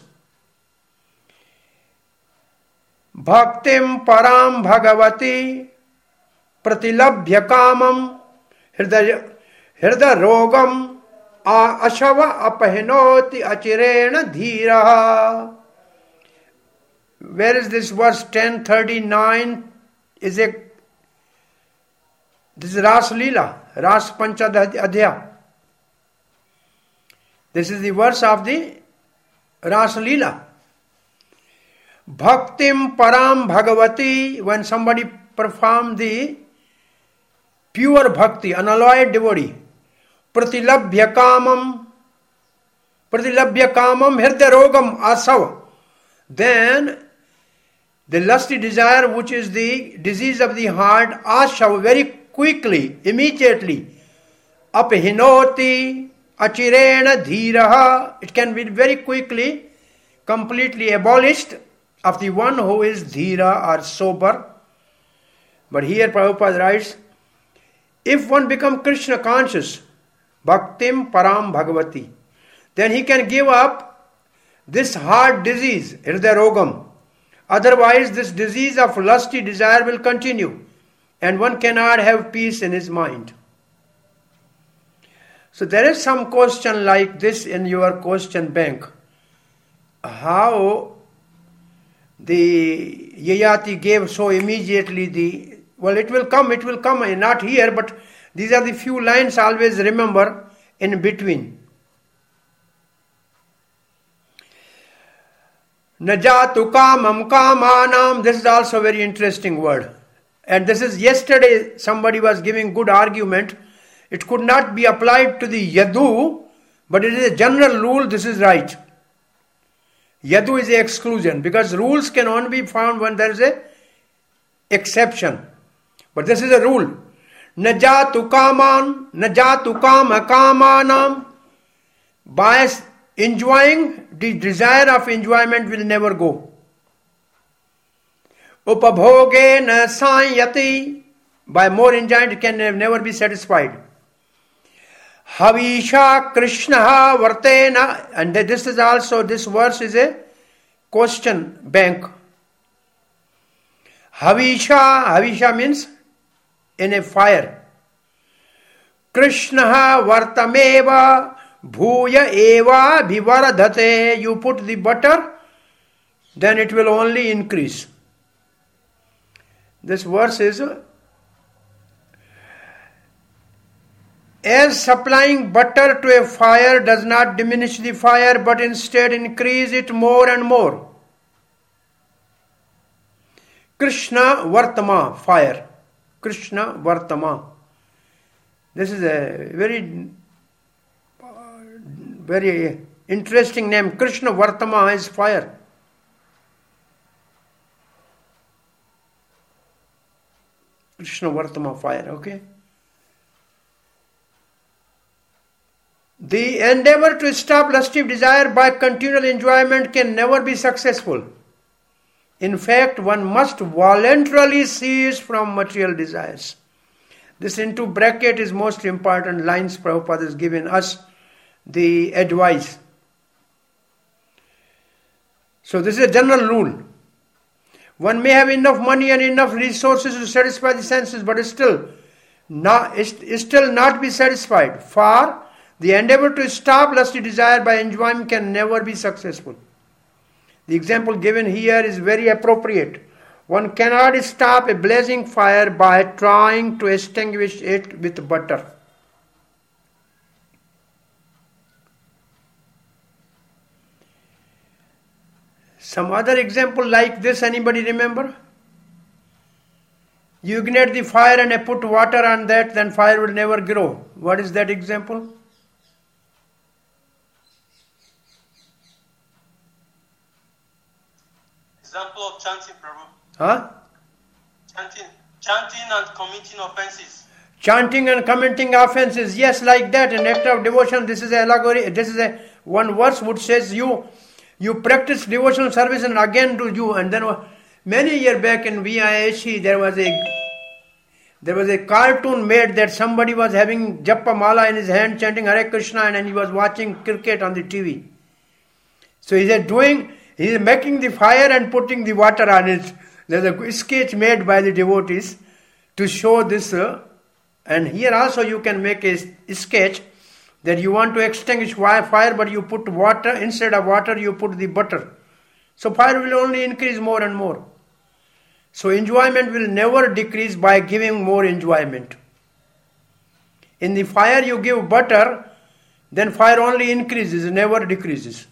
Bhaktim param bhagavati pratilabhya kamam hridaya rogam ashava apahinoti achirena dhiraha. Where is this verse? ten thirty-nine is a, this is Ras Leela, Ras Panchadhyaya. This is the verse of the Ras Leela. Bhaktim param bhagavati, when somebody performs the pure bhakti, unalloyed devotee. Pratilabhya kamam, pratilabhya kamam hridaya rogam asav. Then the lusty desire, which is the disease of the heart, ashav, very quickly, immediately, apahinoti achirena dhiraha, it can be very quickly, completely abolished of the one who is dhira or sober. But here Prabhupada writes, if one becomes Krishna conscious, bhaktim param bhagavati, then he can give up this heart disease, hridaya rogam. Otherwise, this disease of lusty desire will continue, and one cannot have peace in his mind. So there is some question like this in your question bank. How the Yayati gave so immediately the, well, it will come, it will come, not here, but these are the few lines always remember in between. Najatu kamam kamanam. This is also a very interesting word. And this is yesterday somebody was giving good argument. It could not be applied to the yadu, but it is a general rule, this is right. Yadu is the exclusion, because rules can only be found when there is a exception. But this is a rule. Najatu kaman, najatu kama kamanam. By enjoying, the desire of enjoyment will never go. Upabhoge na sanyati. By more enjoyment it can never be satisfied. Havisha Krishna vartena. And this is also, this verse is a question bank. Havisha, Havisha means in a fire. Krishna vartameva bhuya eva bhivaradhate. You put the butter, then it will only increase. This verse is As supplying butter to a fire does not diminish the fire, but instead increase it more and more. Krishna Vartama, fire. Krishna Vartama. This is a very, very interesting name. Krishna Vartama is fire. Krishna Vartama, fire, okay? The endeavor to stop lusty desire by continual enjoyment can never be successful. In fact, one must voluntarily cease from material desires. This into bracket is most important lines Prabhupada has given us the advice. So this is a general rule. One may have enough money and enough resources to satisfy the senses, but still not, still not be satisfied. For the endeavor to stop lusty desire by enjoyment can never be successful. The example given here is very appropriate. One cannot stop a blazing fire by trying to extinguish it with butter. Some other example like this, anybody remember? You ignite the fire and I put water on that, then fire will never grow. What is that example? Example of chanting, Prabhu. Huh? Chanting, chanting and committing offenses. Chanting and committing offenses, yes, like that, an act of devotion. This is a allegory. This is a one verse which says you you practice devotional service and again do you. And then many years back in V I H E there was a there was a cartoon made that somebody was having Japa Mala in his hand, chanting Hare Krishna, and, and he was watching cricket on the T V. So he is doing. He is making the fire and putting the water on it. There's a sketch made by the devotees to show this. Uh, and here also you can make a sketch that you want to extinguish fire, but you put water, instead of water you put the butter. So fire will only increase more and more. So enjoyment will never decrease by giving more enjoyment. In the fire you give butter, then fire only increases, never decreases.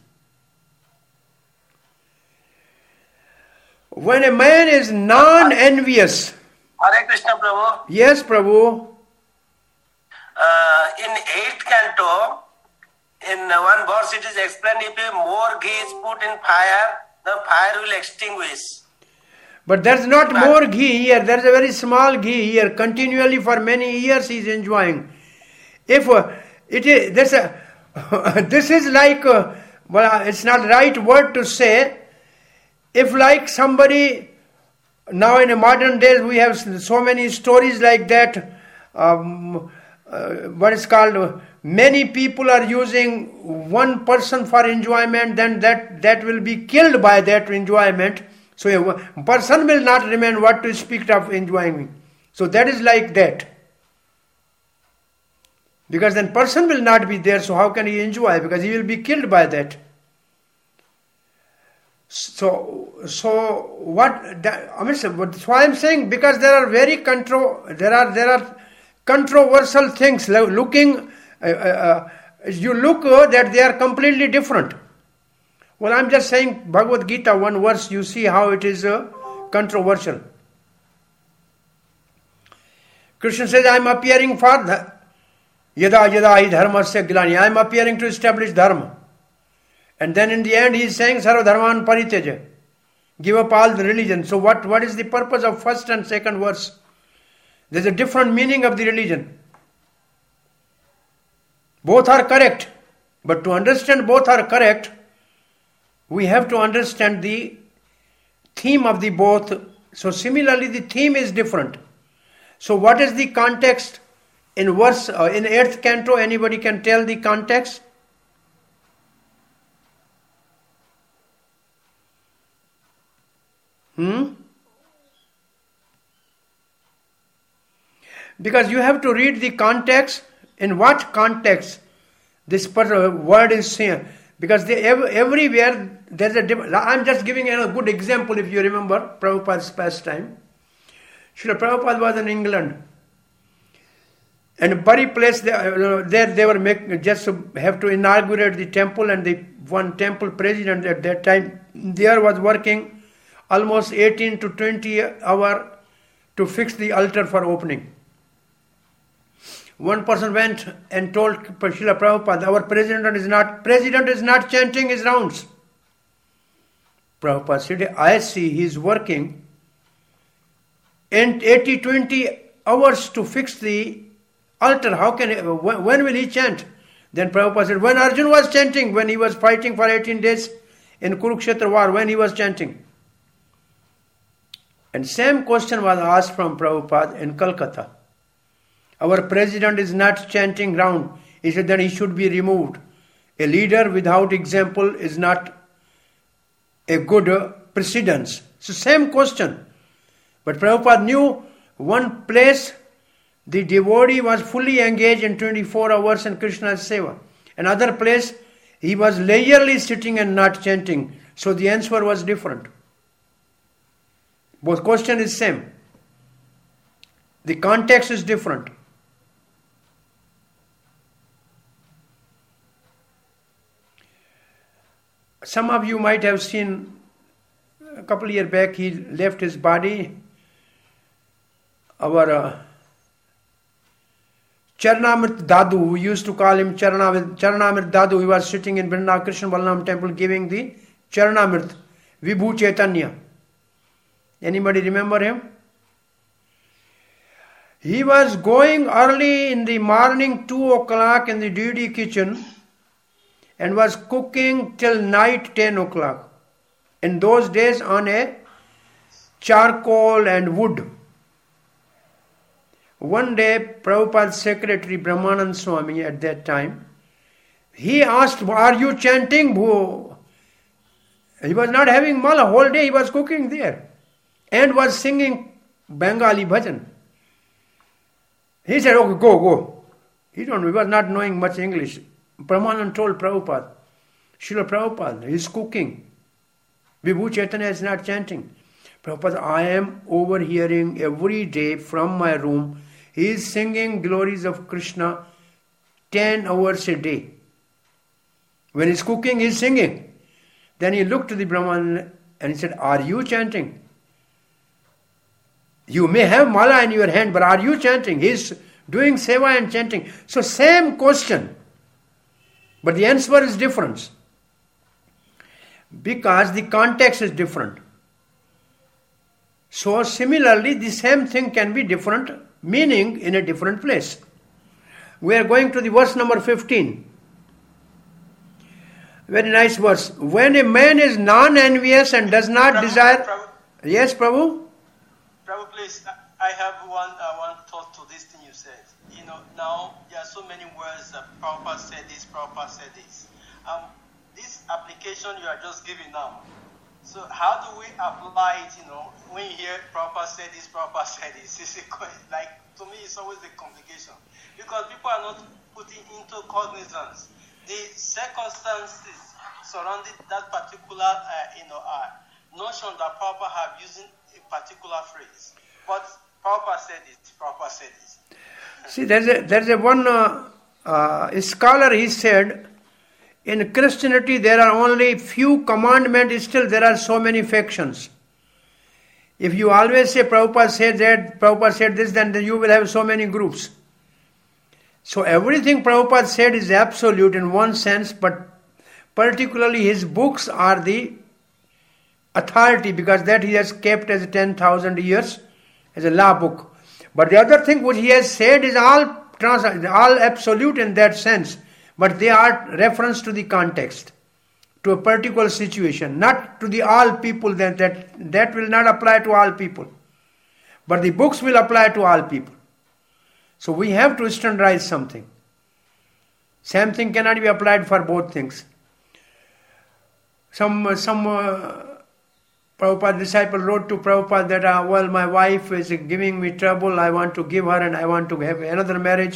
When a man is non-envious. Hare Krishna, Prabhu. Yes, Prabhu. Uh, in eighth canto, in one verse it is explained, if more ghee is put in fire, the fire will extinguish. But there's not more ghee here. There's a very small ghee here. Continually for many years he is enjoying. If uh, it is, this, uh, this is like, uh, well, it's not right word to say. If like somebody, now in a modern days we have so many stories like that, um, uh, what is called, uh, many people are using one person for enjoyment, then that, that will be killed by that enjoyment. So a person will not remain what to speak of enjoying. So that is like that. Because then person will not be there, so how can he enjoy? Because he will be killed by that. So, so what? That, I mean, that's why I'm saying, because there are very contro, there are there are controversial things. Looking, uh, uh, you look uh, that they are completely different. Well, I'm just saying Bhagavad Gita, one verse. You see how it is uh, controversial. Krishna says, "I am appearing for the yada yada hi dharmasya glani." I am appearing to establish dharma. And then in the end he is saying, Sarva dharman parityaja. Give up all the religion. So what, what is the purpose of first and second verse? There's a different meaning of the religion. Both are correct. But to understand both are correct, we have to understand the theme of the both. So similarly the theme is different. So what is the context in verse, uh, in eighth canto? Anybody can tell the context? Hmm? Because you have to read the context. In what context this word is seen? Because they, everywhere there's a different. I'm just giving a good example. If you remember Prabhupada's past time, Srila Prabhupada was in England. And very place there, there they were make, just have to inaugurate the temple, and the one temple president at that time there was working almost eighteen to twenty hours to fix the altar for opening. One person went and told Srila Prabhupada, our president is not president is not chanting his rounds. Prabhupada said, I see he is working in eighty to twenty hours to fix the altar. How can he, when will he chant? Then Prabhupada said, when Arjuna was chanting, when he was fighting for eighteen days in Kurukshetra war, when he was chanting. And same question was asked from Prabhupada in Calcutta. Our president is not chanting round. He said that he should be removed. A leader without example is not a good uh, precedence. So same question. But Prabhupada knew one place the devotee was fully engaged in twenty-four hours in Krishna's seva. Another place he was leisurely sitting and not chanting. So the answer was different. Both question is same. The context is different. Some of you might have seen a couple of years back he left his body. Our uh, Charanamrit Dadu, we used to call him Charanamrit, Charanamrit Dadu, he was sitting in Vrindavan Krishna Balram temple giving the Charanamrit, Vibhu Chaitanya. Anybody remember him? He was going early in the morning, two o'clock in the D D kitchen, and was cooking till night ten o'clock. In those days on a charcoal and wood. One day, Prabhupada's secretary Brahmanand Swami at that time, he asked, are you chanting? He was not having mala, whole day he was cooking there and was singing Bengali bhajan. He said, okay, go, go. He don't, he was not knowing much English. Brahmanand told Prabhupada, Srila Prabhupada, he is cooking. Vibhu Chaitanya is not chanting. Prabhupada, I am overhearing every day from my room, he is singing glories of Krishna ten hours a day. When he is cooking, he is singing. Then he looked to the Brahman and he said, are you chanting? You may have mala in your hand, but are you chanting? He is doing seva and chanting. So same question. But the answer is different. Because the context is different. So similarly, the same thing can be different meaning in a different place. We are going to the verse number fifteen. Very nice verse. When a man is non-envious and does not Prabhu, desire... Prabhu, yes, Prabhu? Prabhu, please, I have one, uh, one thought to this thing you said. You know, now there are so many words that Prabhupada said this, Prabhupada said this. Um, this application you are just giving now, so how do we apply it, you know, when you hear Prabhupada said this, Prabhupada said this? It's like, to me, it's always the complication. Because people are not putting into cognizance the circumstances surrounding that particular, uh, you know, uh, notion that Prabhupada have using a particular phrase. But Prabhupada said it, Prabhupada said it. See, there's a, there's a one uh, uh, a scholar, he said, in Christianity there are only few commandments, still there are so many factions. If you always say Prabhupada said that, Prabhupada said this, then you will have so many groups. So everything Prabhupada said is absolute in one sense, but particularly his books are the authority, because that he has kept as ten thousand years as a law book. But the other thing which he has said is all trans, all absolute in that sense, but they are reference to the context, to a particular situation, not to the all people. That, that, that will not apply to all people. But the books will apply to all people. So we have to standardize something. Same thing cannot be applied for both things. Some, some uh, Prabhupada disciple wrote to Prabhupada that, uh, well, my wife is giving me trouble, I want to give her and I want to have another marriage.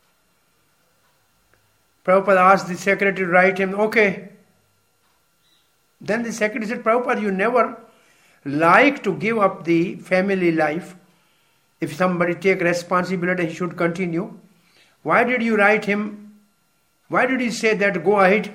Prabhupada asked the secretary to write him, okay. Then the secretary said, Prabhupada, you never like to give up the family life. If somebody take responsibility, he should continue. Why did you write him? Why did he say that? Go ahead.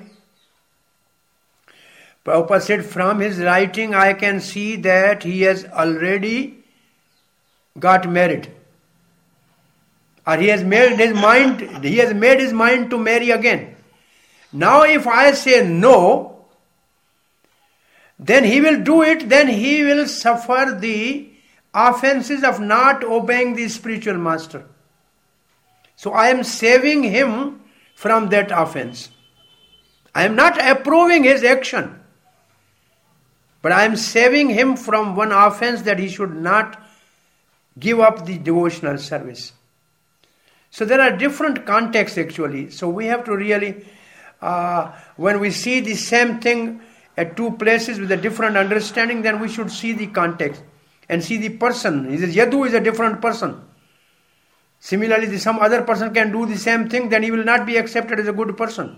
Prabhupada said, from his writing I can see that he has already got married. Or he has made his mind, he has made his mind to marry again. Now if I say no, then he will do it, then he will suffer the offenses of not obeying the spiritual master. So I am saving him from that offense. I am not approving his action, but I am saving him from one offense, that he should not give up the devotional service. So there are different contexts actually. So we have to really, uh, when we see the same thing at two places with a different understanding, then we should see the context and see the person. He says, Yadu is a different person. Similarly, some other person can do the same thing, then he will not be accepted as a good person.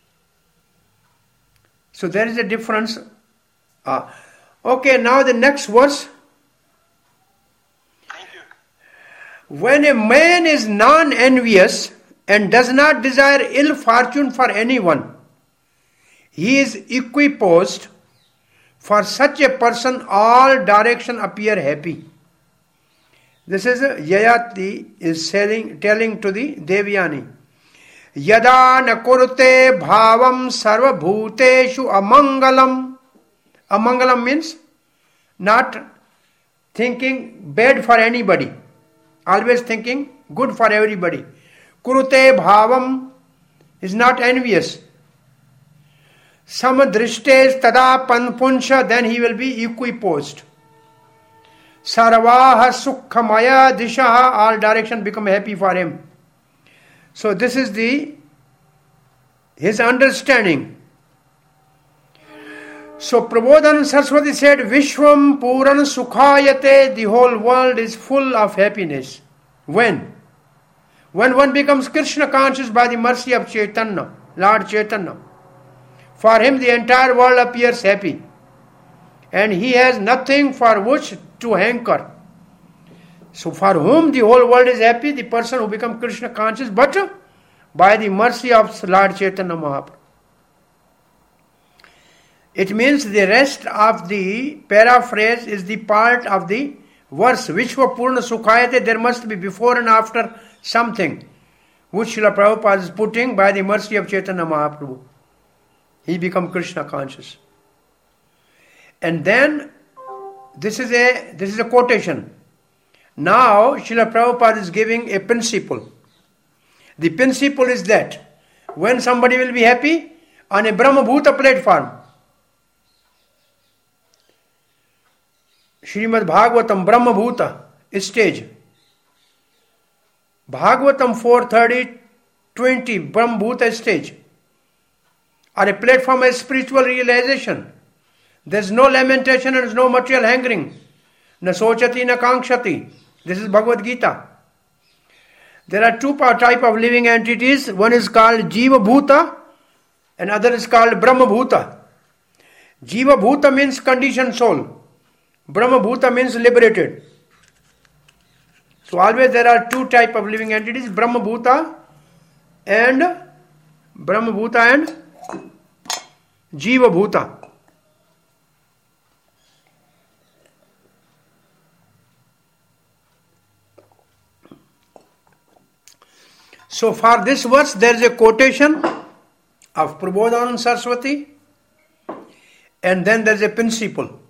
So there is a difference. Uh, okay, now the next verse. Thank you. When a man is non-envious and does not desire ill fortune for anyone, he is equiposed. For such a person, all direction appear happy. This is Yayati is saying, telling to the Devyani. Yada nakurte bhavam sarva bhuteshu amangalam. Amangalam means not thinking bad for anybody. Always thinking good for everybody. Kurute bhavam is not envious. Samadrishtes tada panpunsha, then he will be equiposed. Sarvaha sukhamaya dishaha, all direction become happy for him. So this is the his understanding. So Prabodhananda Saraswati said, Vishwam Puran Sukhayate, the whole world is full of happiness. When? When one becomes Krishna conscious by the mercy of Chaitanya, Lord Chaitanya. For him the entire world appears happy. And he has nothing for which to hanker. So for whom the whole world is happy? The person who becomes Krishna conscious, but by the mercy of Lord Chaitanya Mahaprabhu. It means the rest of the paraphrase is the part of the verse. Vishwa Purna Sukhayate, there must be before and after something, which Srila Prabhupada is putting by the mercy of Chaitanya Mahaprabhu. He becomes Krishna conscious. And then this is a this is a quotation. Now Srila Prabhupada is giving a principle. The principle is that when somebody will be happy on a Brahma Bhuta platform, Srimad Bhagavatam Brahma Bhuta stage, Bhagavatam four thirty twenty Brahma Bhuta stage, or a platform of spiritual realization. There is no lamentation and there is no material hankering. Na sochati na kankshati. This is Bhagavad Gita. There are two types of living entities. One is called Jiva Bhuta and other is called Brahma Bhuta. Jiva Bhuta means conditioned soul. Brahma Bhuta means liberated. So always there are two types of living entities, Brahma Bhuta and Brahma Bhuta and Jiva Bhuta. So for this verse there is a quotation of Prabodhananda Saraswati and then there is a principle.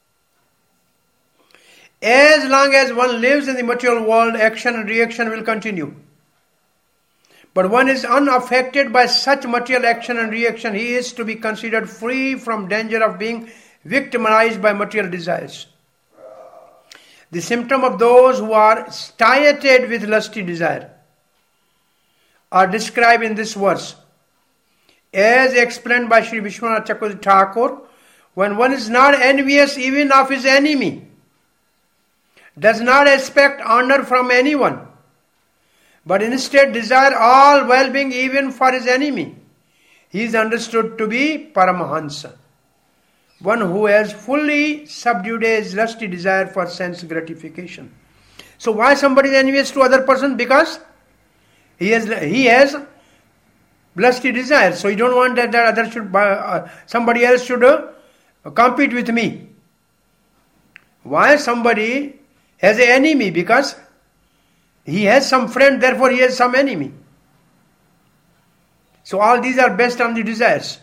As long as one lives in the material world, action and reaction will continue. But one is unaffected by such material action and reaction. He is to be considered free from danger of being victimized by material desires. The symptom of those who are satiated with lusty desire are described in this verse. As explained by Sri Vishwanath Chakravarti Thakur, when one is not envious even of his enemy, does not expect honor from anyone, but instead desire all well-being even for his enemy, he is understood to be Paramahansa, one who has fully subdued his lusty desire for sense gratification. So why somebody is envious to other person? Because He has he has lusty desires, so you don't want that, that other should uh, somebody else should uh, compete with me. Why somebody has an enemy? Because he has some friend, therefore he has some enemy. So all these are based on the desires.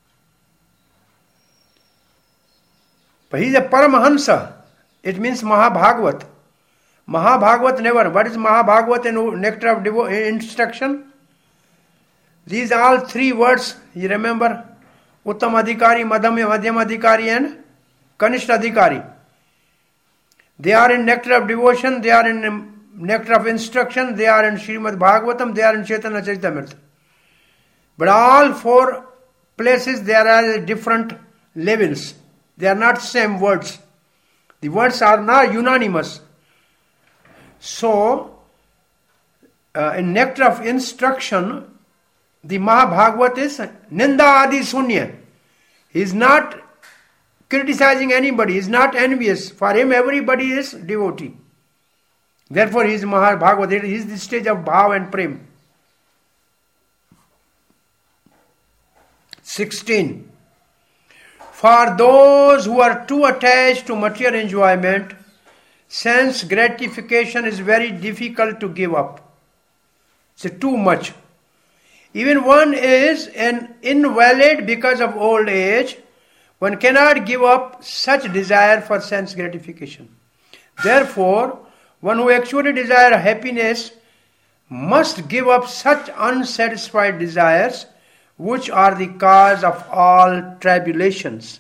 But he is a Paramahansa. It means Mahabhagavat. Mahabhagavat never. What is Mahabhagavat and nectar of devo- instruction? These are all three words, you remember? Uttam Adhikari, Madhya Madhyam Adhikari and Kanishta Adhikari. They are in nectar of devotion, they are in nectar of instruction, they are in Srimad Bhagavatam, they are in Chaitanya Charitamrita. But all four places there are different levels. They are not same words. The words are not unanimous. So, uh, in nectar of instruction, the Mahabhagavat is Ninda Adi Sunya. He is not criticizing anybody, he is not envious. For him, everybody is devotee. Therefore, he is Mahabhagavat. He is the stage of Bhav and Prem. sixteen. For those who are too attached to material enjoyment, sense gratification is very difficult to give up. It's too much. Even one is an invalid because of old age, one cannot give up such desire for sense gratification. Therefore, one who actually desires happiness must give up such unsatisfied desires which are the cause of all tribulations.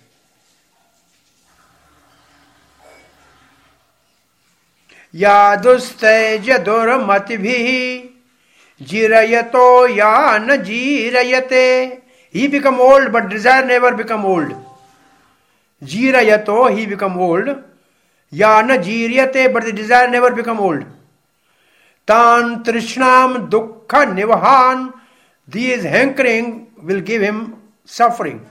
Yadustejadur matibhi jirayato ya na jirayate. He become old, but desire never become old. Jirayato, he become old. Ya na jirayate, but the desire never become old. Tan trishnam dukkha nivahan. These hankering will give him suffering.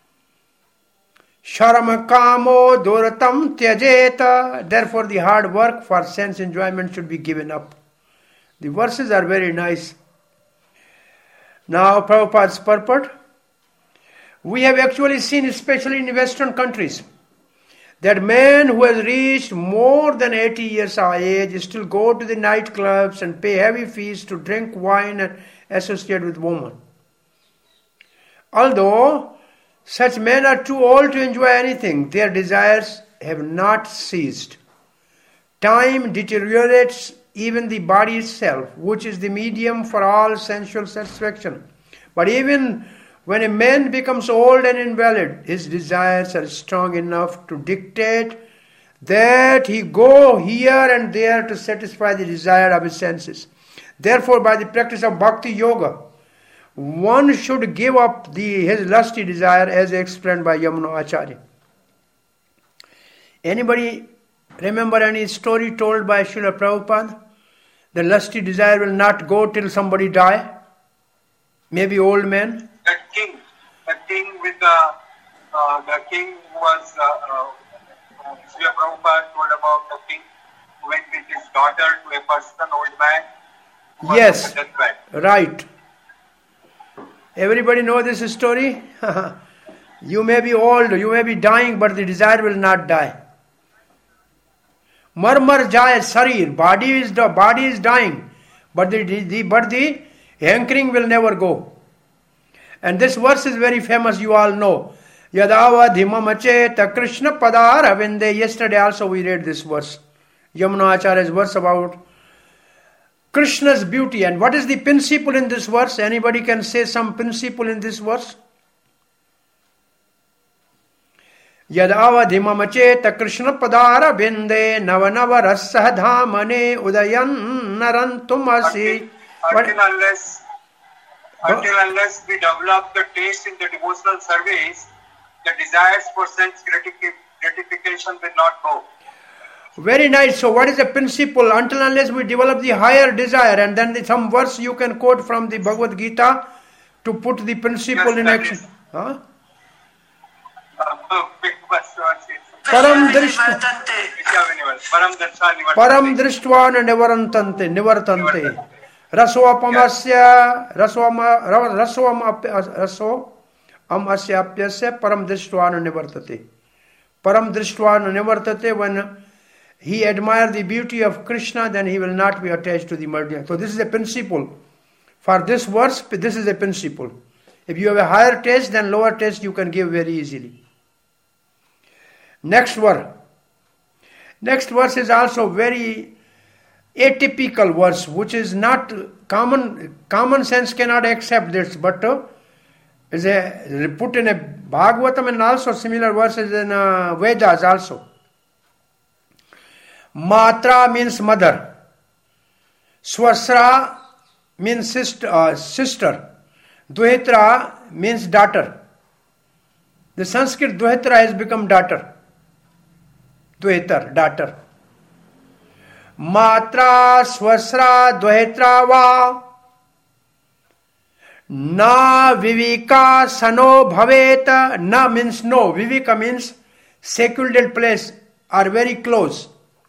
Sharam kamo duratam tyajeta. Therefore the hard work for sense enjoyment should be given up. The verses are very nice. Now Prabhupada's purport. We have actually seen, especially in Western countries, that man who has reached more than eighty years of age still go to the nightclubs and pay heavy fees to drink wine and associate with women. Although such men are too old to enjoy anything, their desires have not ceased. Time deteriorates even the body itself, which is the medium for all sensual satisfaction. But even when a man becomes old and invalid, his desires are strong enough to dictate that he go here and there to satisfy the desire of his senses. Therefore, by the practice of bhakti yoga, one should give up the, his lusty desire as explained by Yamuna Acharya. Anybody remember any story told by Srila Prabhupada? The lusty desire will not go till somebody die? Maybe old man? That king, that king with the, uh, the king who was, uh, uh, Srila Prabhupada told about the king who went with his daughter to a person, old man. Yes, right. Everybody know this story? You may be old, you may be dying, but the desire will not die. Marmar jaya sarir, body is the body is dying, but the, the but the hankering will never go. And this verse is very famous, you all know. Yadava dhimamacheta Krishna padara vinde. Yesterday also we read this verse. Yamuna Acharya's verse about Krishna's beauty. And what is the principle in this verse? Anybody can say some principle in this verse? Yad avadhimamacheta Krishna padara binde navanava rasa dhamane udayan narantumasi. Until unless, until unless we develop the taste in the devotional service, the desires for sense gratification will not go. Very nice. So what is the principle? Until unless we develop the higher desire, and then the, some verse you can quote from the Bhagavad Gita to put the principle yes, in action. Is, huh? uh, Param Drishta. Param Drishtva and Nivarantante. Nivartante. Rasoapamasya rasoam raso am asyapyasya param drishtva nivartate. Param drishtva nivartate, when he admires the beauty of Krishna, then he will not be attached to the murder. So this is a principle. For this verse, this is a principle. If you have a higher taste than lower taste, you can give very easily. Next verse. Next verse is also very atypical verse, which is not common. Common sense cannot accept this, but uh, is a put in a Bhagavatam, and also similar verses in uh, Vedas also. Matra means mother. Swasra means sister. Uh, sister. Duhitra means daughter. The Sanskrit Duhitra has become daughter. Duhitar, daughter. Matra, swasra, duhitra va. Na vivika sano bhaveta. Na means no. Vivika means secluded place or very close.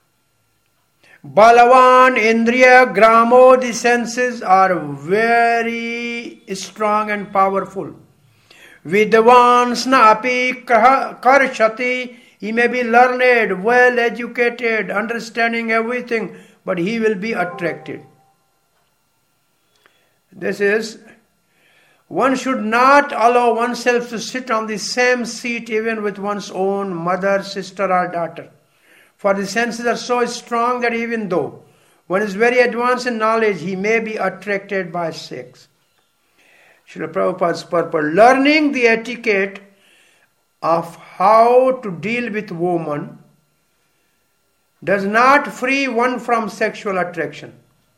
Balavan, Indriya, Gramo, the senses are very strong and powerful. Vidvan, Snapi, Karshati, he may be learned, well educated, understanding everything, but he will be attracted. This is, one should not allow oneself to sit on the same seat even with one's own mother, sister or daughter. For the senses are so strong that even though one is very advanced in knowledge, he may be attracted by sex. Srila Prabhupada's purpose, learning the etiquette of how to deal with woman does not free one from sexual attraction.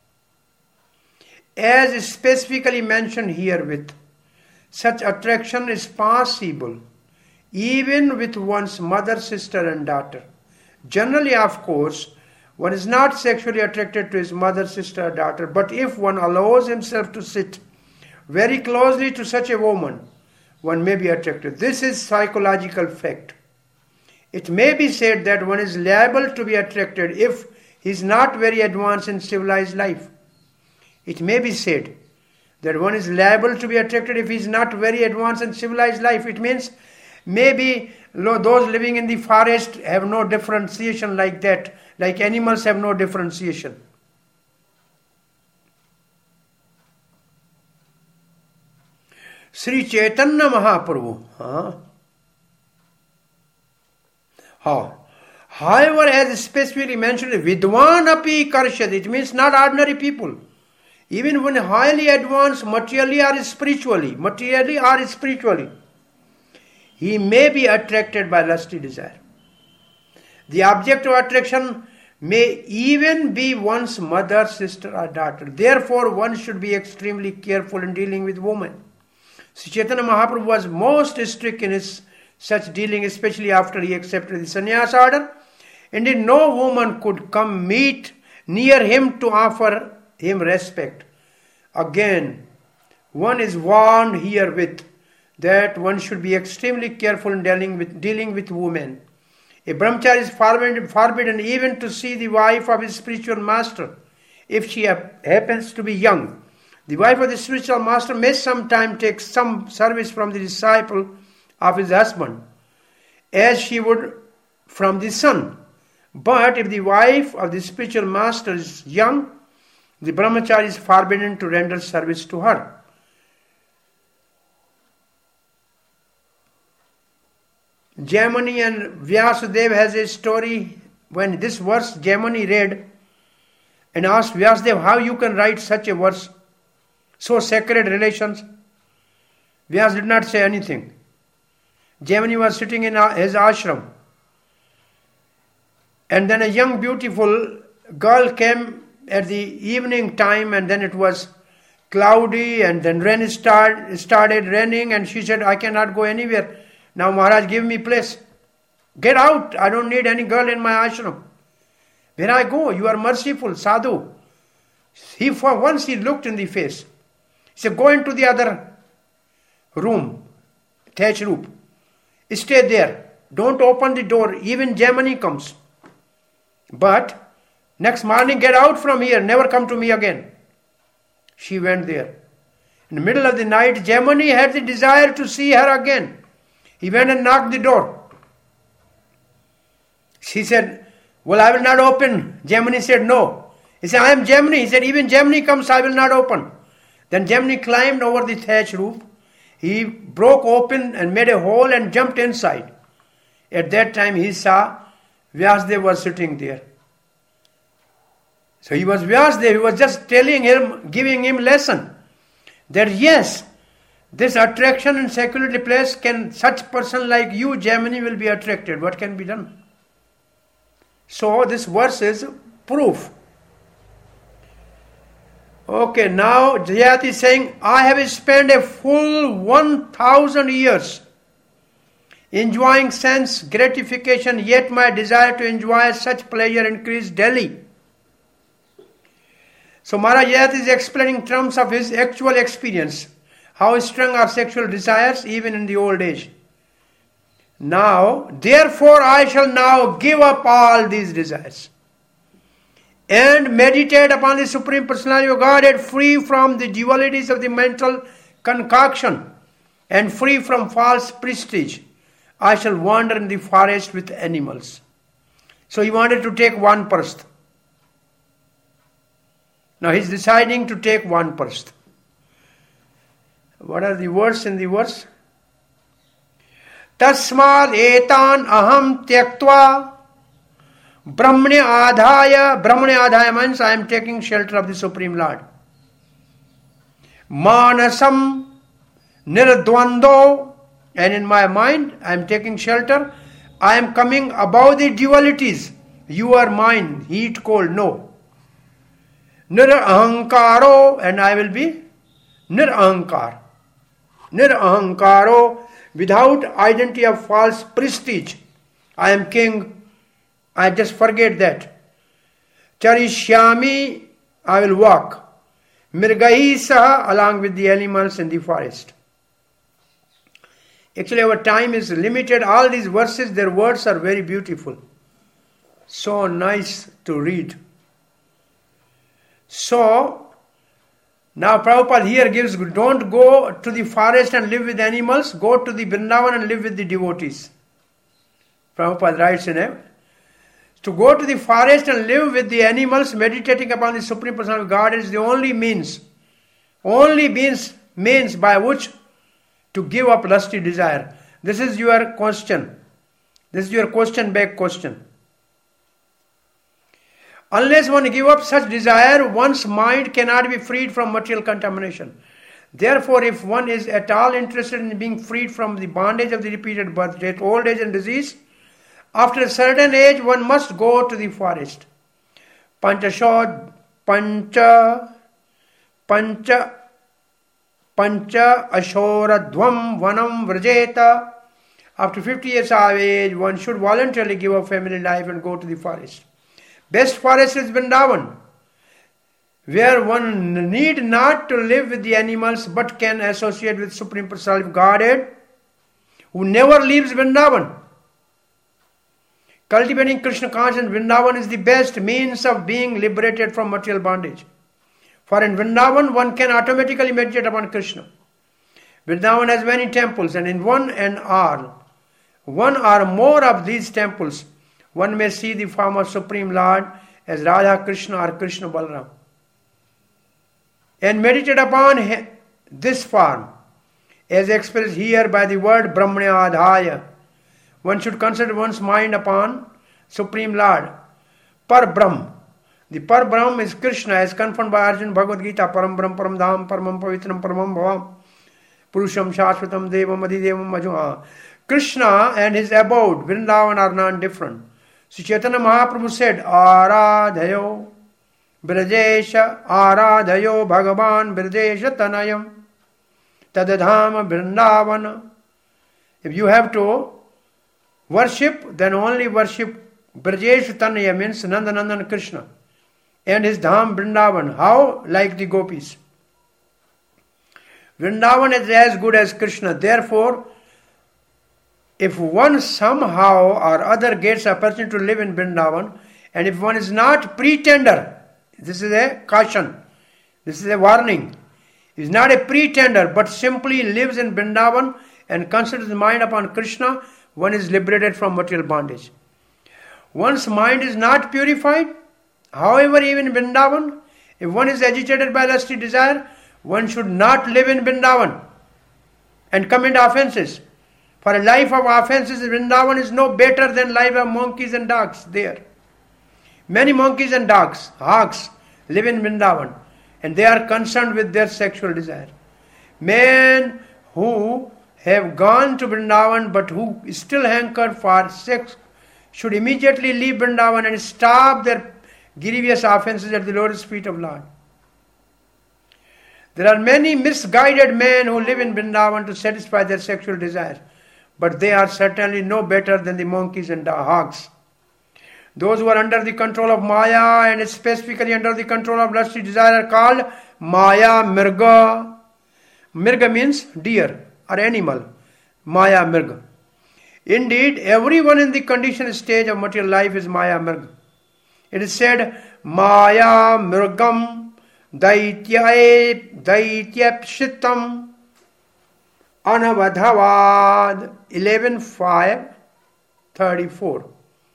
As specifically mentioned herewith, such attraction is possible even with one's mother, sister and daughter. Generally, of course, one is not sexually attracted to his mother, sister or daughter, but if one allows himself to sit very closely to such a woman, one may be attracted. This is psychological fact. It may be said that one is liable to be attracted if he is not very advanced in civilized life. It may be said that one is liable to be attracted if he is not very advanced in civilized life. It means maybe those living in the forest have no differentiation like that, like animals have no differentiation. Sri Chaitanya Mahaprabhu. Huh? How? However, as specifically mentioned, Vidwan api karshad, it means not ordinary people. Even when highly advanced materially or spiritually, materially or spiritually, he may be attracted by lusty desire. The object of attraction may even be one's mother, sister or daughter. Therefore, one should be extremely careful in dealing with women. Sri Chaitanya Mahaprabhu was most strict in his such dealing, especially after he accepted the sannyas order. Indeed, no woman could come meet near him to offer him respect. Again, one is warned herewith that one should be extremely careful in dealing with, dealing with women. A brahmachari is forbidden, forbidden even to see the wife of his spiritual master if she happens to be young. The wife of the spiritual master may sometimes take some service from the disciple of his husband, as she would from the son. But if the wife of the spiritual master is young, the brahmachari is forbidden to render service to her. Jaimani and Vyasadeva has a story. When this verse Jaimani read and asked Vyasadeva how you can write such a verse, so sacred relations, Vyas did not say anything. Jaimani was sitting in his ashram, and then a young beautiful girl came at the evening time, and then it was cloudy, and then rain start, started raining, and she said, I cannot go anywhere. Now Maharaj, give me place. Get out. I don't need any girl in my ashram. Where I go? You are merciful, sadhu. He for once he looked in the face. He said, go into the other room, thatch roof. Stay there. Don't open the door. Even Jaimani comes. But next morning, get out from here. Never come to me again. she went there. In the middle of the night, Jaimini had the desire to see her again. He went and knocked the door. She said, well, I will not open. Jaimini said, no. He said, I am Jaimini. He said, even Jaimini comes, I will not open. Then Jaimini climbed over the thatch roof. He broke open and made a hole and jumped inside. At that time, he saw Vyasdev was sitting there. So he was Vyasdev. He was just telling him, giving him lesson. That yes, this attraction in secular place, can such person like you, Jaimini, will be attracted. What can be done? So this verse is proof. Okay, now Jayati is saying, I have spent a full one thousand years enjoying sense gratification, yet my desire to enjoy such pleasure increased daily. So Maharaj Jayati is explaining in terms of his actual experience, how strong are sexual desires even in the old age. Now, therefore I shall now give up all these desires and meditate upon the Supreme Personality of Godhead, free from the dualities of the mental concoction and free from false prestige. I shall wander in the forest with animals. So he wanted to take one parst. Now he is deciding to take one parst. What are the words in the verse? Tasmad etan aham tyaktva brahmane adhaya. Brahmane adhaya means I am taking shelter of the Supreme Lord. Manasam nirdvando. And in my mind, I am taking shelter. I am coming above the dualities. You are mine, heat, cold, no. Nirahankaro, and I will be nirahankar. Nirahankaro, without identity of false prestige. I am king. I just forget that. Charishyami, I will walk. Mirgahi saha, along with the animals in the forest. Actually, our time is limited. All these verses, their words are very beautiful. So nice to read. So, now Prabhupada here gives, don't go to the forest and live with animals, go to the Vrindavan and live with the devotees. Prabhupada writes in it, to go to the forest and live with the animals, meditating upon the Supreme Personality of God is the only means, only means, means by which to give up lusty desire. This is your question. This is your question back question. Unless one give up such desire, one's mind cannot be freed from material contamination. Therefore, if one is at all interested in being freed from the bondage of the repeated birth, death, old age and disease, after a certain age, one must go to the forest. Panchashod, pancha, pancha, pancha, ashoradhvam, vanam, vrajeta. After fifty years of age, one should voluntarily give up family life and go to the forest. Best forest is Vrindavan, where one need not to live with the animals but can associate with Supreme Personality of Godhead, who never leaves Vrindavan. Cultivating Krishna consciousness in Vrindavan is the best means of being liberated from material bondage. For in Vrindavan, one can automatically meditate upon Krishna. Vrindavan has many temples, and in one and all, one or more of these temples, one may see the form of Supreme Lord as Radha Krishna or Krishna Balaram. And meditate upon this form, as expressed here by the word Brahmanya Adhaya. One should consider one's mind upon Supreme Lord, Par Brahm. The Par Brahm is Krishna, as confirmed by Arjuna Bhagavad Gita, Param Brahm, Param Dham, Paramam Pavitram, Paramam Bhavam, Purusham Shashvatam Devam Adidevam Majua. Krishna and his abode, Vrindavan, are non-different. Sri Chaitanya Mahaprabhu said, Aradhayo Brajesha, Aradhayo Bhagavan Brajesha Tanayam Tadadhama Vrindavana. If you have to worship, then only worship Brajesha Tanaya, means Nandanandan Krishna, and his Dham Vrindavan. How? Like the gopis. Vrindavan is as good as Krishna. Therefore, if one somehow or other gets a opportunity to live in Vrindavan, and if one is not pretender, this is a caution. This is a warning. He is not a pretender, but simply lives in Vrindavan and concentrates his mind upon Krishna. One is liberated from material bondage. One's mind is not purified, however, even in Vrindavan, if one is agitated by lusty desire, one should not live in Vrindavan and commit offenses. For a life of offenses in Vrindavan is no better than life of monkeys and dogs there. Many monkeys and dogs, hogs, live in Vrindavan, and they are concerned with their sexual desire. Men who have gone to Vrindavan but who still hanker for sex should immediately leave Vrindavan and stop their grievous offenses at the lotus feet of Lord. There are many misguided men who live in Vrindavan to satisfy their sexual desires, but they are certainly no better than the monkeys and the hogs. Those who are under the control of Maya and specifically under the control of lusty desire are called Maya Mirga. Mirga means deer or animal. Maya Mirga. Indeed, everyone in the conditioned stage of material life is Maya Mirga. It is said, Maya Mirgam Daityae Daityapshitam Anavadhavad eleven five thirty-four.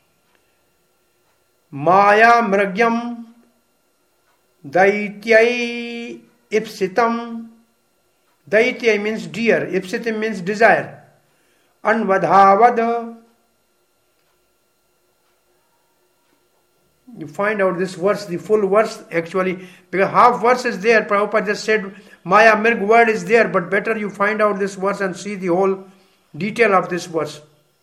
Maya Mrigyam Daityai Ipsitam. Daitya means deer, Ipsitam means desire. Anvadhavad. You find out this verse, the full verse actually, because half verse is there. Prabhupada just said Maya Mirg word is there, but better you find out this verse and see the whole detail of this verse.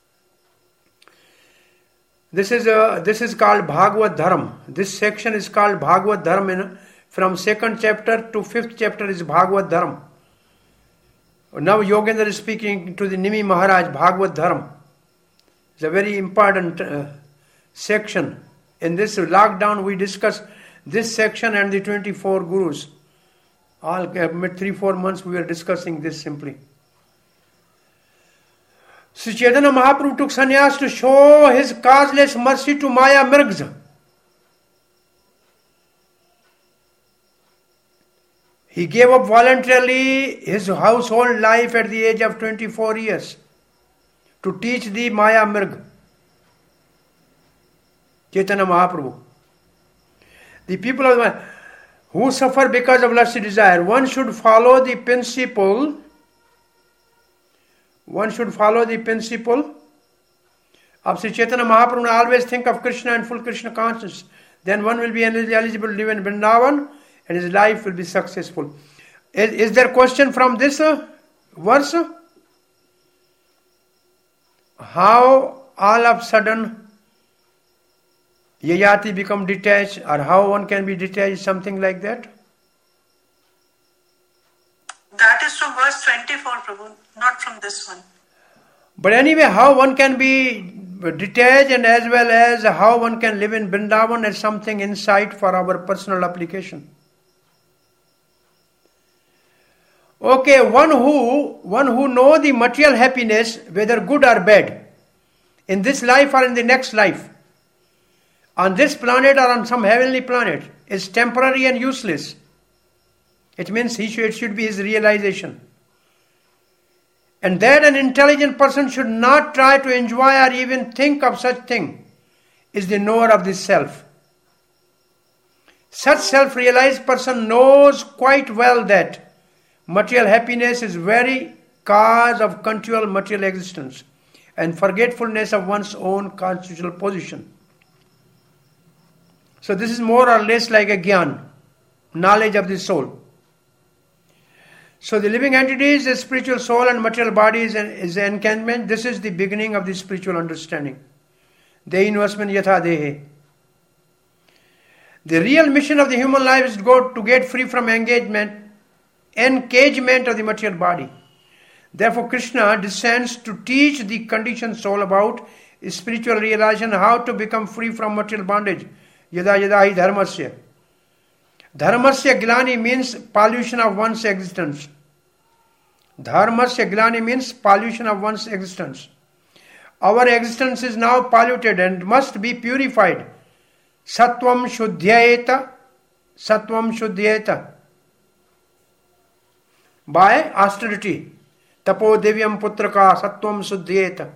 This is a, this is called Bhagavad Dharam. This section is called Bhagavad Dharam. In, from second chapter to fifth chapter is Bhagavad Dharam. Now Yogendra is speaking to the Nimi Maharaj, Bhagavad Dharam. It's a very important uh, section. In this lockdown we discuss this section and the twenty-four gurus. All uh, three, four months we were discussing this simply. Sri Chaitanya Mahaprabhu took sannyas to show his causeless mercy to Maya Mirgs. He gave up voluntarily his household life at the age of twenty-four years to teach the Maya Mirg. Chaitanya Mahaprabhu. The people of the, who suffer because of lusty desire, one should follow the principle. One should follow the principle of Sri Chaitanya Mahaprabhu. Always think of Krishna and full Krishna consciousness. Then one will be eligible to live in Vrindavan and his life will be successful. Is, is there a question from this uh, verse? How all of a sudden Yayati become detached, or how one can be detached, something like that? That is from verse twenty-four, Prabhu, not from this one. But anyway, how one can be detached and as well as how one can live in Vrindavan as something insight for our personal application. Okay, one who one who know the material happiness, whether good or bad, in this life or in the next life, on this planet or on some heavenly planet, is temporary and useless. It means he should, it should be his realization. And that an intelligent person should not try to enjoy or even think of such thing is the knower of the self. Such self-realized person knows quite well that material happiness is very cause of continual material existence and forgetfulness of one's own constitutional position. So this is more or less like a gyan, knowledge of the soul. So the living entity is a spiritual soul and material body is an, is an encampment. This is the beginning of the spiritual understanding. Dehi nuvasmin yatha dehe. The real mission of the human life is to go to get free from engagement, encagement of the material body. Therefore Krishna descends to teach the conditioned soul about spiritual realization, how to become free from material bondage. Yada yada hi dharmasya. Dharmasya glani means pollution of one's existence. Dharmasya glani means pollution of one's existence. Our existence is now polluted and must be purified. Sattvam shuddhyayeta. Sattvam shuddhyayeta. by austerity. Tapo devyam putraka sattvam suddhyeta.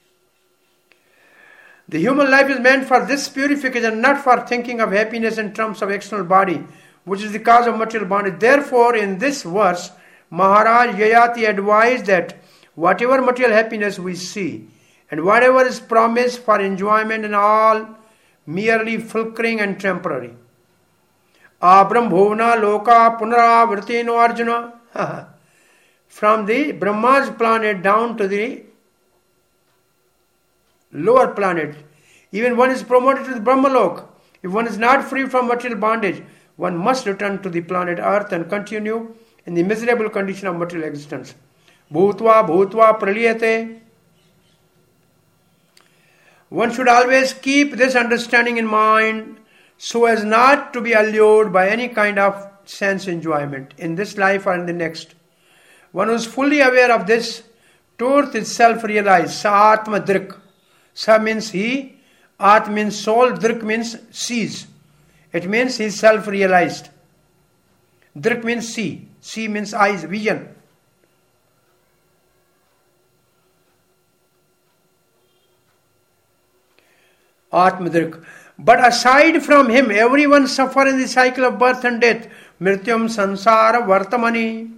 The human life is meant for this purification, not for thinking of happiness in terms of external body, which is the cause of material bondage. Therefore, in this verse, Maharaj Yayati advised that whatever material happiness we see, and whatever is promised for enjoyment and all merely flickering and temporary. Abrambhona loka punaravartino Arjuna. From the Brahma's planet down to the lower planet, even one is promoted to the Brahmalok. If one is not free from material bondage, one must return to the planet Earth and continue in the miserable condition of material existence. Bhutva bhutva praliyate. One should always keep this understanding in mind so as not to be allured by any kind of sense enjoyment in this life or in the next. One who is fully aware of this truth is self-realized. Sa atma drik. Sa means he, at means soul, drik means sees. It means he is self-realized. Drik means see. See means eyes, vision. Atmadrik. But aside from him, everyone suffers in the cycle of birth and death. Mrityam sansara vartamani.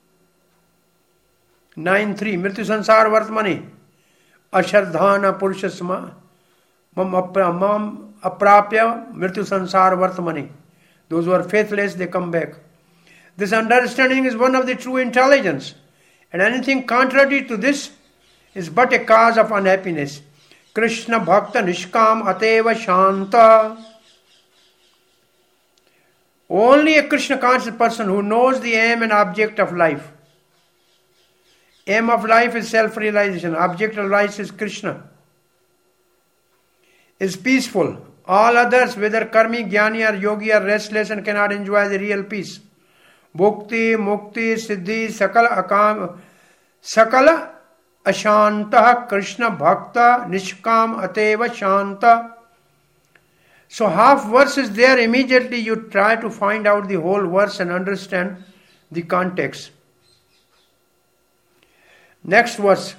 nine three. Mrityu sansara vartamani. Ashardhana purushasma. Mam aprapya mrityu sansara vartamani. Those who are faithless, they come back. This understanding is one of the true intelligence. And anything contrary to this is but a cause of unhappiness. Krishna Bhakta Nishkam Ateva Shanta. Only a Krishna conscious person who knows the aim and object of life. Aim of life is self-realization. Object of life is Krishna. Is peaceful. All others, whether karmi, jnani or yogi, are restless and cannot enjoy the real peace. Bhukti, mukti, siddhi, sakala akam, sakala ashanta, Krishna bhakta, nishkam ateva shanta. So half verse is there. Immediately you try to find out the whole verse and understand the context. Next verse.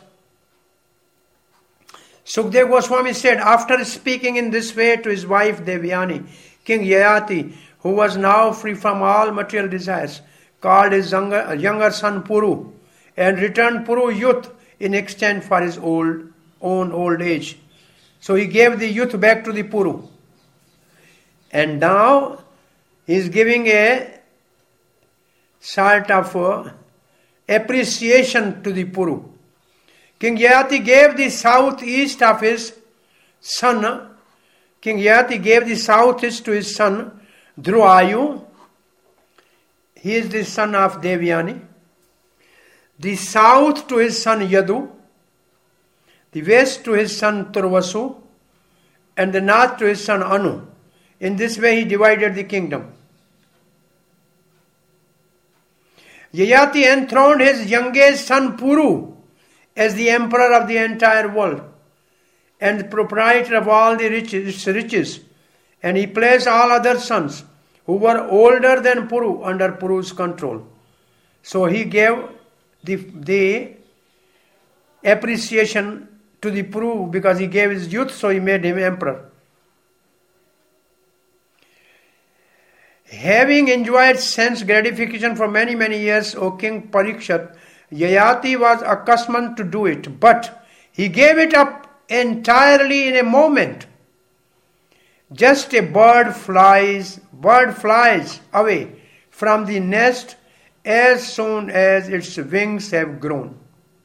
Sukdev Goswami said, after speaking in this way to his wife Devyani, King Yayati, who was now free from all material desires, called his younger, younger son Puru, and returned Puru youth in exchange for his old own old age. So he gave the youth back to the Puru. And now he is giving a sort of uh, appreciation to the Puru. King Yayati gave the southeast of his son. King Yayati gave the southeast to his son Dhruvayu. He is the son of Devyani. The south to his son Yadu. The west to his son Turvasu. And the north to his son Anu. In this way he divided the kingdom. Yayati enthroned his youngest son Puru as the emperor of the entire world and the proprietor of all the riches, riches. And he placed all other sons who were older than Puru under Puru's control. So he gave the, the appreciation to the Puru because he gave his youth, so he made him emperor. Having enjoyed sense gratification for many, many years, O King Parikshat, Yayati was accustomed to do it, but he gave it up entirely in a moment. Just a bird flies, bird flies away from the nest as soon as its wings have grown.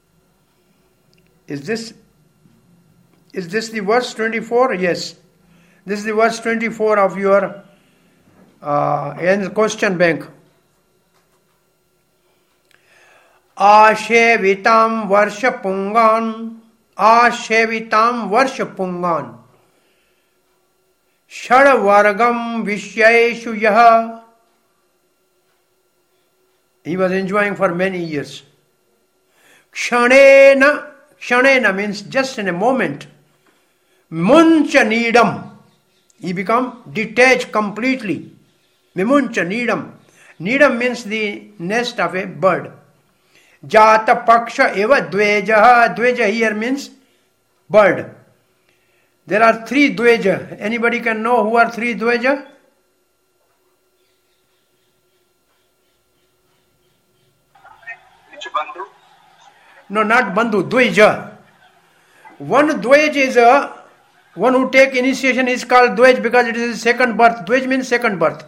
Is this, is this the verse twenty-four? Yes. This is the verse twenty-four of your uh, in the question bank. Ashevitam varsha pungan, ashevitam varsha pungan, shadvargam vishyeshu yaha. He was enjoying for many years. Kshanena, kshanena means just in a moment. Muncha needam, he become detached completely. Mimuncha needam. Needam means the nest of a bird. Jata paksha eva dveja. Dveja here means bird. There are three dveja. Anybody can know who are three dveja? Which bandhu? No, not bandhu, dveja. One dwej is a, one who take initiation is called dwej because it is second birth. Dwej means second birth.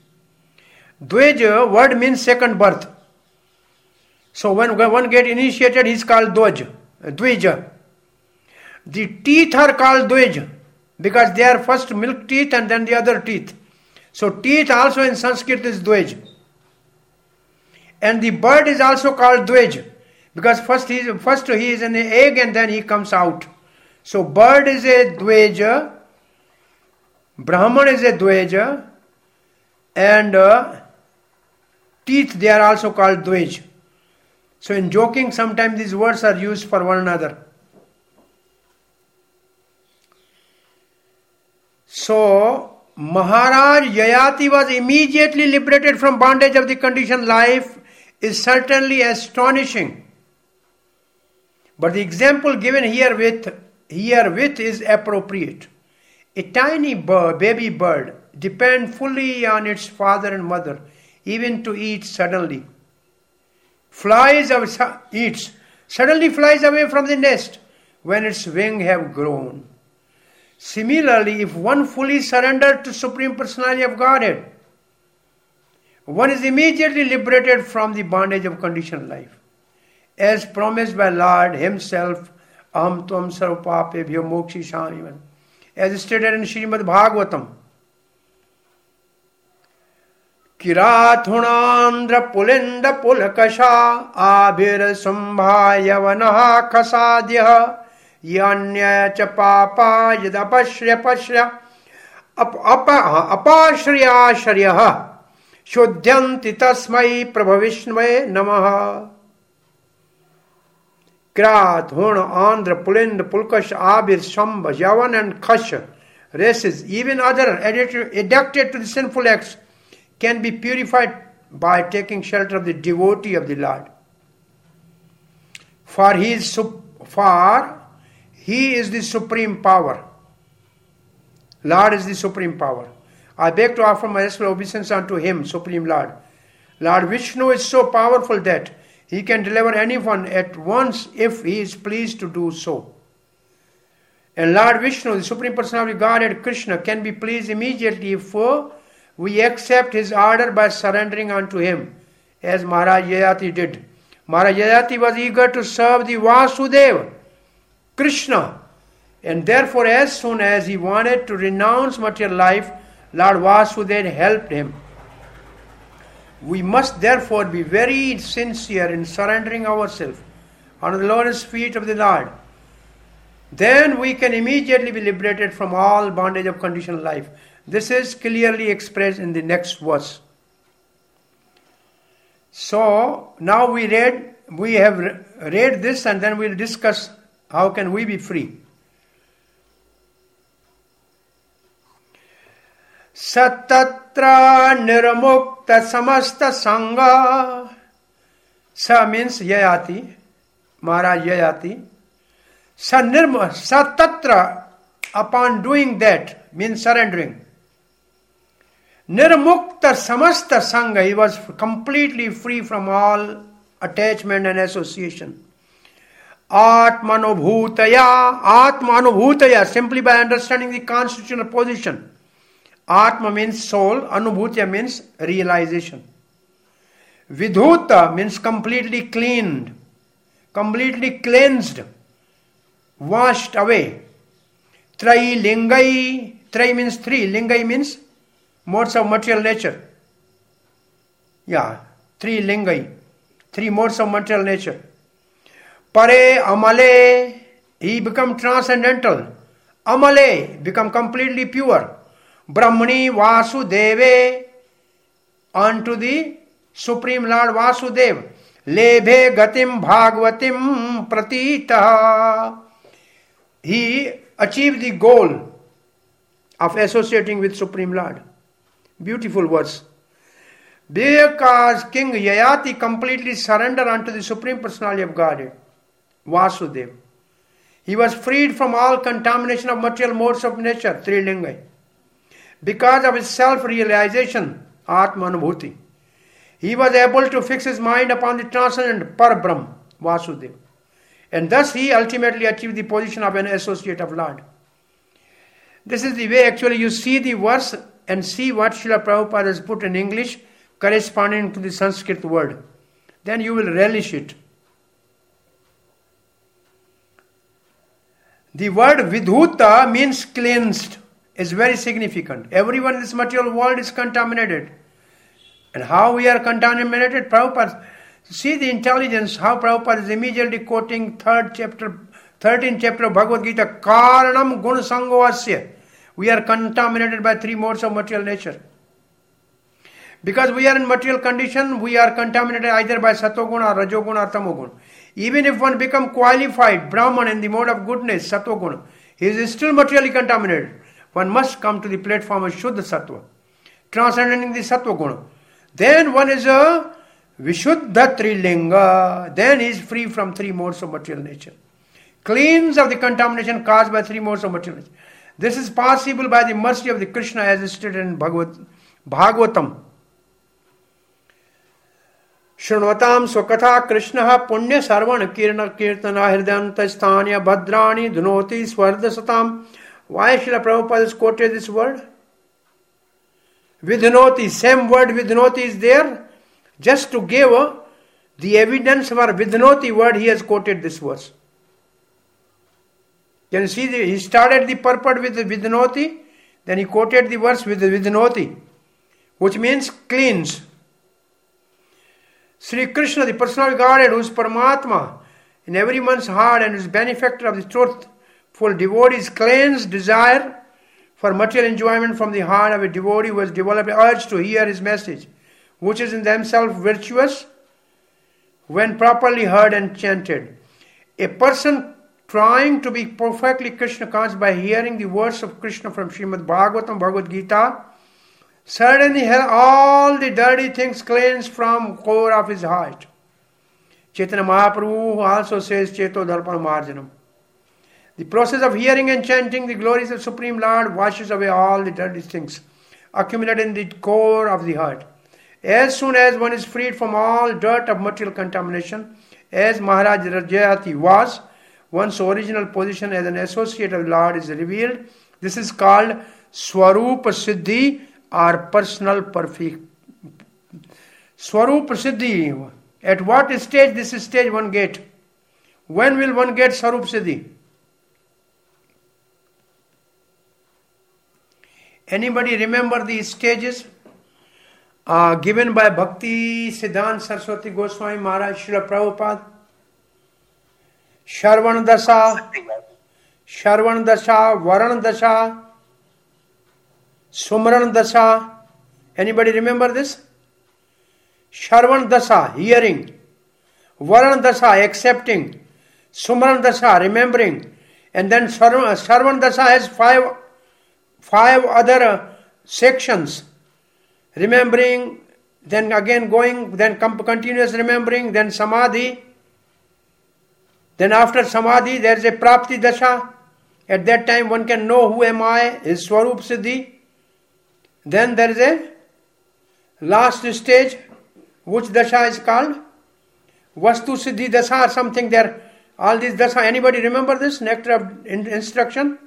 Dwej word means second birth. So when one get initiated, he is called dwej, dveja. The teeth are called dwej because they are first milk teeth and then the other teeth. So teeth also in Sanskrit is dwej. And the bird is also called dwej because first he is, first he is an egg and then he comes out. So bird is a dveja, Brahman is a dveja, and uh, teeth they are also called dwej. So in joking sometimes these words are used for one another. So Maharaj Yayati was immediately liberated from bondage of the conditioned life is certainly astonishing. But the example given here with here with is appropriate. A tiny bird, baby bird depends fully on its father and mother, even to eat suddenly. Flies away, eats, suddenly flies away from the nest when its wings have grown. Similarly, if one fully surrendered to Supreme Personality of Godhead, one is immediately liberated from the bondage of conditioned life. As promised by Lord Himself, Aham Tvam Sarvapapebhyo Mokshishami, as stated in Srimad Bhagavatam. Kirathunandra Pulinda Pulakasha Abhir Sambhayavanaha Kasadya Yanya Chapapa Yadapashya Pashya Apashrya Sharyaha Shodhyanti Tasmai Prabhavishnaye Namaha. Krat, Hun, Andhra, Pulind, Pulkash, Abir, Shamba, Yavan and Kasha, races, even other addicted to the sinful acts, can be purified by taking shelter of the devotee of the Lord. For he is, for he is the supreme power. Lord is the supreme power. I beg to offer my respectful obeisance unto him, Supreme Lord. Lord Vishnu is so powerful that he can deliver anyone at once if he is pleased to do so. And Lord Vishnu, the Supreme Personality of Godhead, Krishna, can be pleased immediately if uh, we accept his order by surrendering unto him, as Maharaj Yayati did. Maharaj Yayati was eager to serve the Vasudeva, Krishna, and therefore as soon as he wanted to renounce material life, Lord Vasudeva helped him. We must therefore be very sincere in surrendering ourselves under the lotus feet of the Lord. Then we can immediately be liberated from all bondage of conditioned life. This is clearly expressed in the next verse. So now we read, we have read this and then we'll discuss how can we be free. Satatra nirmukta samasta sangha. Sa means Yayati, Maharaj Yayati. Sa nirma, satatra, upon doing that, means surrendering. Nirmukta samasta sangha, he was completely free from all attachment and association. Atmanubhutaya, Atmanubhutaya, simply by understanding the constitutional position. Atma means soul, Anubhutya means realization. Vidhuta means completely cleaned, completely cleansed, washed away. Trai lingai, Trai means three, lingai means modes of material nature. Yeah, three lingai, three modes of material nature. Pare amale, he become transcendental. Amale, become completely pure. Brahmani Vasudeve, unto the Supreme Lord Vasudeva. Lebhe gatim bhagavatim pratita. He achieved the goal of associating with Supreme Lord. Beautiful words. Because King Yayati completely surrendered unto the Supreme Personality of Godhead, Vasudeva. He was freed from all contamination of material modes of nature, Trilinga. Because of his self-realization, Atma Anubhuti, he was able to fix his mind upon the transcendent Parabrahm, Vasudeva. And thus he ultimately achieved the position of an associate of Lord. This is the way actually you see the verse and see what Srila Prabhupada has put in English corresponding to the Sanskrit word. Then you will relish it. The word vidhuta means cleansed, is very significant. Everyone in this material world is contaminated. And how we are contaminated? Prabhupada, see the intelligence, how Prabhupada is immediately quoting third chapter, thirteenth chapter of Bhagavad Gita, Karanam Guna Sangovasya. We are contaminated by three modes of material nature. Because we are in material condition, we are contaminated either by Satoguna, or Rajoguna, or Tamoguna. Even if one become qualified Brahman in the mode of goodness, Satoguna, he is still materially contaminated. One must come to the platform of Shuddha Sattva, transcending the Sattva-guna. Then one is a Vishuddha Trilinga. Then he is free from three modes of material nature. Cleans of the contamination caused by three modes of material nature. This is possible by the mercy of the Krishna as stated in Bhagavad, Bhagavatam. Shrunvatam Swakatha Krishna Punya Sarvana Kirna Kirtana Hridanta Sthanya Bhadrani Dhunoti Swarda Satam. Why Srila Prabhupada has quoted this word? Vidhanoti, same word Vidhanoti is there. Just to give uh, the evidence for Vidhanoti word, he has quoted this verse. Can you see, the, he started the purport with the Vidhanoti, then he quoted the verse with the Vidhanoti, which means cleanse. Sri Krishna, the personal Godhead, who is Paramatma in everyone's heart and is benefactor of the truthful devotee's cleansed desire for material enjoyment from the heart of a devotee who has developed an urge to hear his message, which is in themselves virtuous when properly heard and chanted. A person trying to be perfectly Krishna conscious by hearing the words of Krishna from Srimad Bhagavatam, Bhagavad Gita, certainly has all the dirty things cleansed from core of his heart. Chaitanya Mahaprabhu also says, Cheto Darpana Marjanam. The process of hearing and chanting the glories of Supreme Lord washes away all the dirty things accumulated in the core of the heart. As soon as one is freed from all dirt of material contamination, as Maharaj Rajayati was, one's original position as an associate of the Lord is revealed. This is called Swarupa Siddhi or personal perfect. Swarupa Siddhi. At what stage this stage one get? When will one get Swarupa Siddhi? Anybody remember the stages uh, given by Bhakti Siddhanta Saraswati Goswami Maharaj Srila Prabhupada? Sharvan Dasha, Sharvan Dasha, Varan Dasha, Sumran Dasha. Anybody remember this? Sharvan Dasha, hearing. Varan Dasha, accepting. Sumran Dasha, remembering. And then Sharvan Dasha has five Five other sections. Remembering, then again going, then continuous remembering, then Samadhi. Then after Samadhi, there is a Prapti Dasha. At that time one can know who am I, is Swarup Siddhi. Then there is a last stage, which Dasha is called? Vastu Siddhi Dasha or something there. All these Dasha, anybody remember this? Nectar of instruction?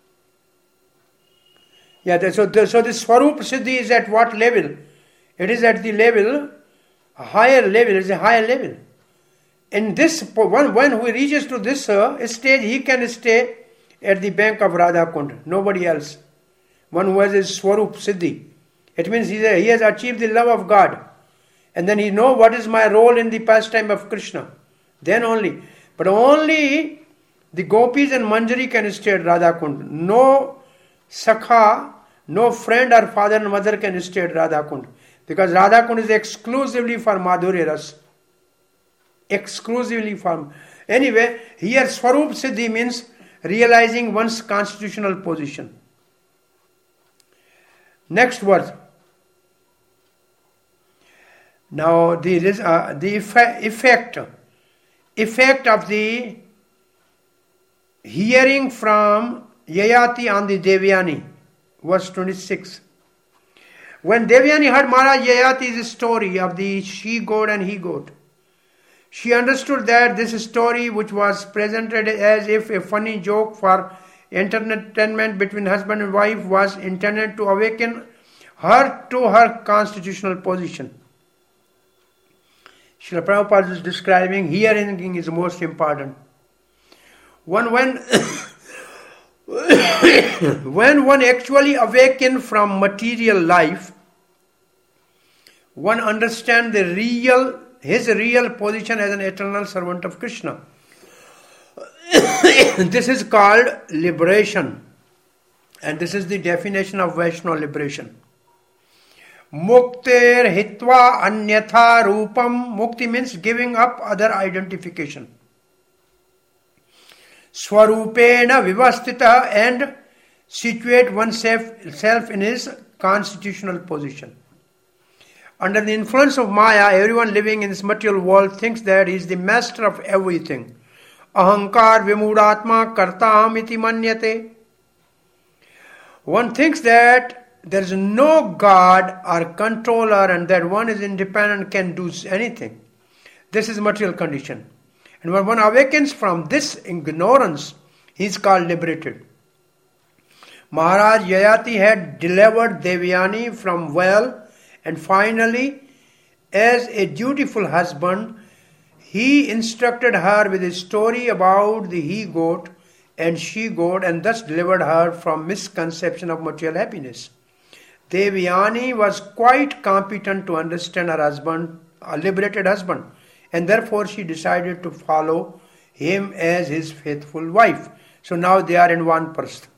Yeah, so, so this Swarup Siddhi is at what level? It is at the level, a higher level, it is a higher level. In this, when, when he reaches to this uh, stage, he can stay at the bank of Radha Kund, nobody else. One who has his Swarup Siddhi. It means he, he has achieved the love of God. And then he knows what is my role in the pastime of Krishna. Then only. But only the gopis and Manjari can stay at Radha Kund. No Sakha, no friend or father and mother can stay at Radha Kund. Because Radha Kund is exclusively for Madhurya Ras. Exclusively for... Anyway, here Swarup Siddhi means realizing one's constitutional position. Next verse. Now the, uh, the effect, effect, effect of the hearing from Yayati on the Devyani, verse twenty-six. When Devyani heard Maharaj Yayati's story of the she-goat and he-goat, she understood that this story, which was presented as if a funny joke for entertainment between husband and wife, was intended to awaken her to her constitutional position. Srila Prabhupada is describing hearing is most important. One, when, when one actually awakens from material life, one understands the real, his real position as an eternal servant of Krishna. This is called liberation, and this is the definition of Vaishnava liberation. Muktir hitva anyatha rupam. Mukti means giving up other identification. Swarupena vivastita, and situate oneself in his constitutional position. Under the influence of Maya, everyone living in this material world thinks that he is the master of everything. Ahankar vimudatma kartam iti manyate. One thinks that there is no God or controller and that one is independent, can do anything. This is material condition. And when one awakens from this ignorance, he is called liberated. Maharaj Yayati had delivered Devyani from well, and finally, as a dutiful husband, he instructed her with a story about the he-goat and she-goat, and thus delivered her from misconception of material happiness. Devyani was quite competent to understand her husband, a liberated husband, and therefore she decided to follow him as his faithful wife. So now they are in one person.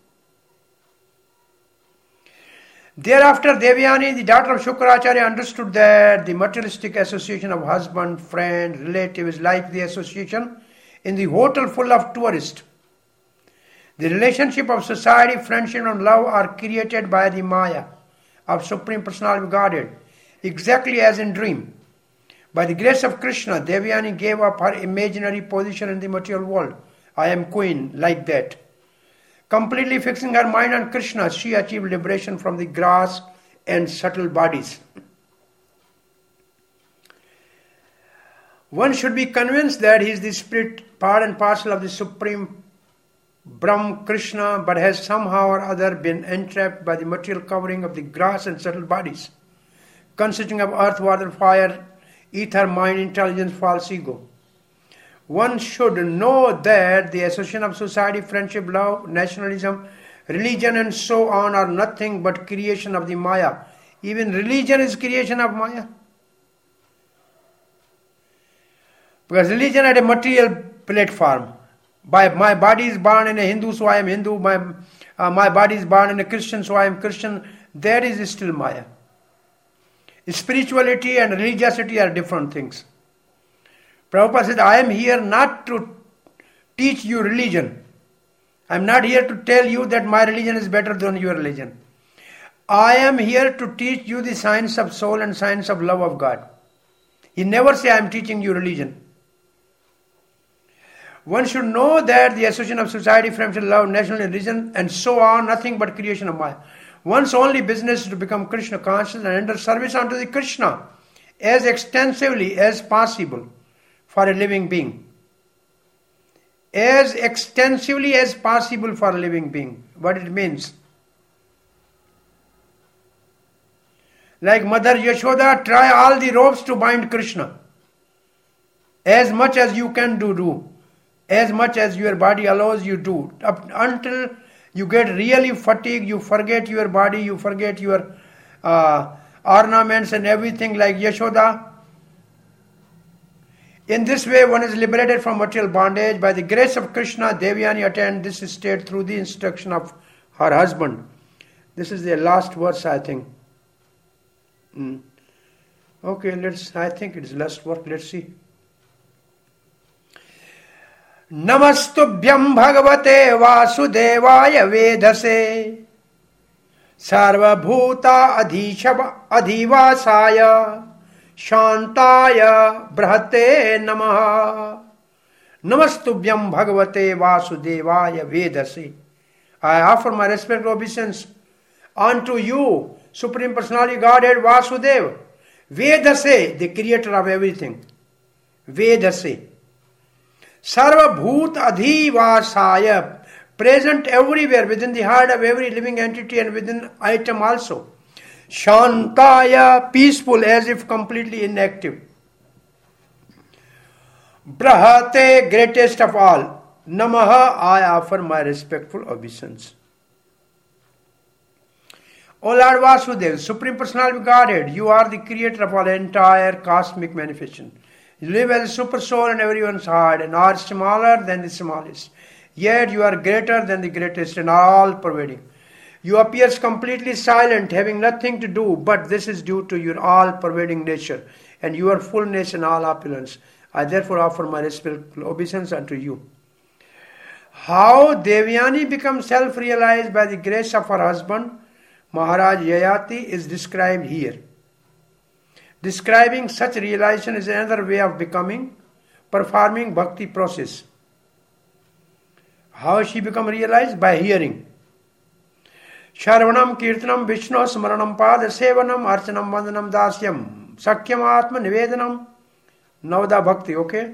Thereafter, Devyani, the daughter of Shukracharya, understood that the materialistic association of husband, friend, relative is like the association in the hotel full of tourists. The relationship of society, friendship and love are created by the Maya of Supreme Personality of Godhead, exactly as in dream. By the grace of Krishna, Devyani gave up her imaginary position in the material world. I am queen, like that. Completely fixing her mind on Krishna, she achieved liberation from the gross and subtle bodies. One should be convinced that he is the spirit, part and parcel of the Supreme Brahm Krishna, but has somehow or other been entrapped by the material covering of the gross and subtle bodies, consisting of earth, water, fire, ether, mind, intelligence, false ego. One should know that the association of society, friendship, love, nationalism, religion and so on are nothing but creation of the Maya. Even religion is creation of Maya. Because religion had a material platform. By my body is born in a Hindu, so I am Hindu. My, uh, my body is born in a Christian, so I am Christian. That is still Maya. Spirituality and religiosity are different things. Prabhupada said, I am here not to teach you religion. I am not here to tell you that my religion is better than your religion. I am here to teach you the science of soul and science of love of God. He never say I am teaching you religion. One should know that the association of society, friendship, love, national religion and so on, nothing but creation of Maya. One's only business is to become Krishna conscious and render service unto the Krishna as extensively as possible for a living being. As extensively as possible for a living being. What it means? Like Mother Yashoda, try all the ropes to bind Krishna. As much as you can do, do. As much as your body allows you to. Up until you get really fatigued, you forget your body, you forget your uh, ornaments and everything like Yashoda. In this way, one is liberated from material bondage. By the grace of Krishna, Devyani attained this state through the instruction of her husband. This is the last verse, I think. Mm. Okay, let's. I think it is last verse. Let's see. Namastubhyam Bhagavate Vasudevaya Vedase Sarvabhuta Adhishava Adhivasaya Shantaya Brahate Namaha. Namastubhyam Bhagavate Vasudevaya Vedase. I offer my respectful obeisance unto you, Supreme Personality Godhead Vasudeva. Vedase, the creator of everything. Vedase. Sarva Bhut Adhivasaya, present everywhere, within the heart of every living entity and within item also. Shantaya, peaceful as if completely inactive. Brahate, greatest of all. Namaha, I offer my respectful obeisance. O Lord Vasudeva, Supreme Personality of Godhead, you are the creator of all entire cosmic manifestation. You live as a super soul in everyone's heart and are smaller than the smallest. Yet you are greater than the greatest and all pervading. You appear completely silent, having nothing to do, but this is due to your all pervading nature and your fullness and all opulence. I therefore offer my respectful obeisance unto you. How Devyani becomes self-realized by the grace of her husband, Maharaj Yayati, is described here. Describing such realization is another way of becoming, performing bhakti process. How she become realized? By hearing. Shravanam Kirtanam Vishnu Smaranam Pada Sevanam Archanam Vandanam Dasyam Sakyam Atma Nivedanam Navada Bhakti, okay?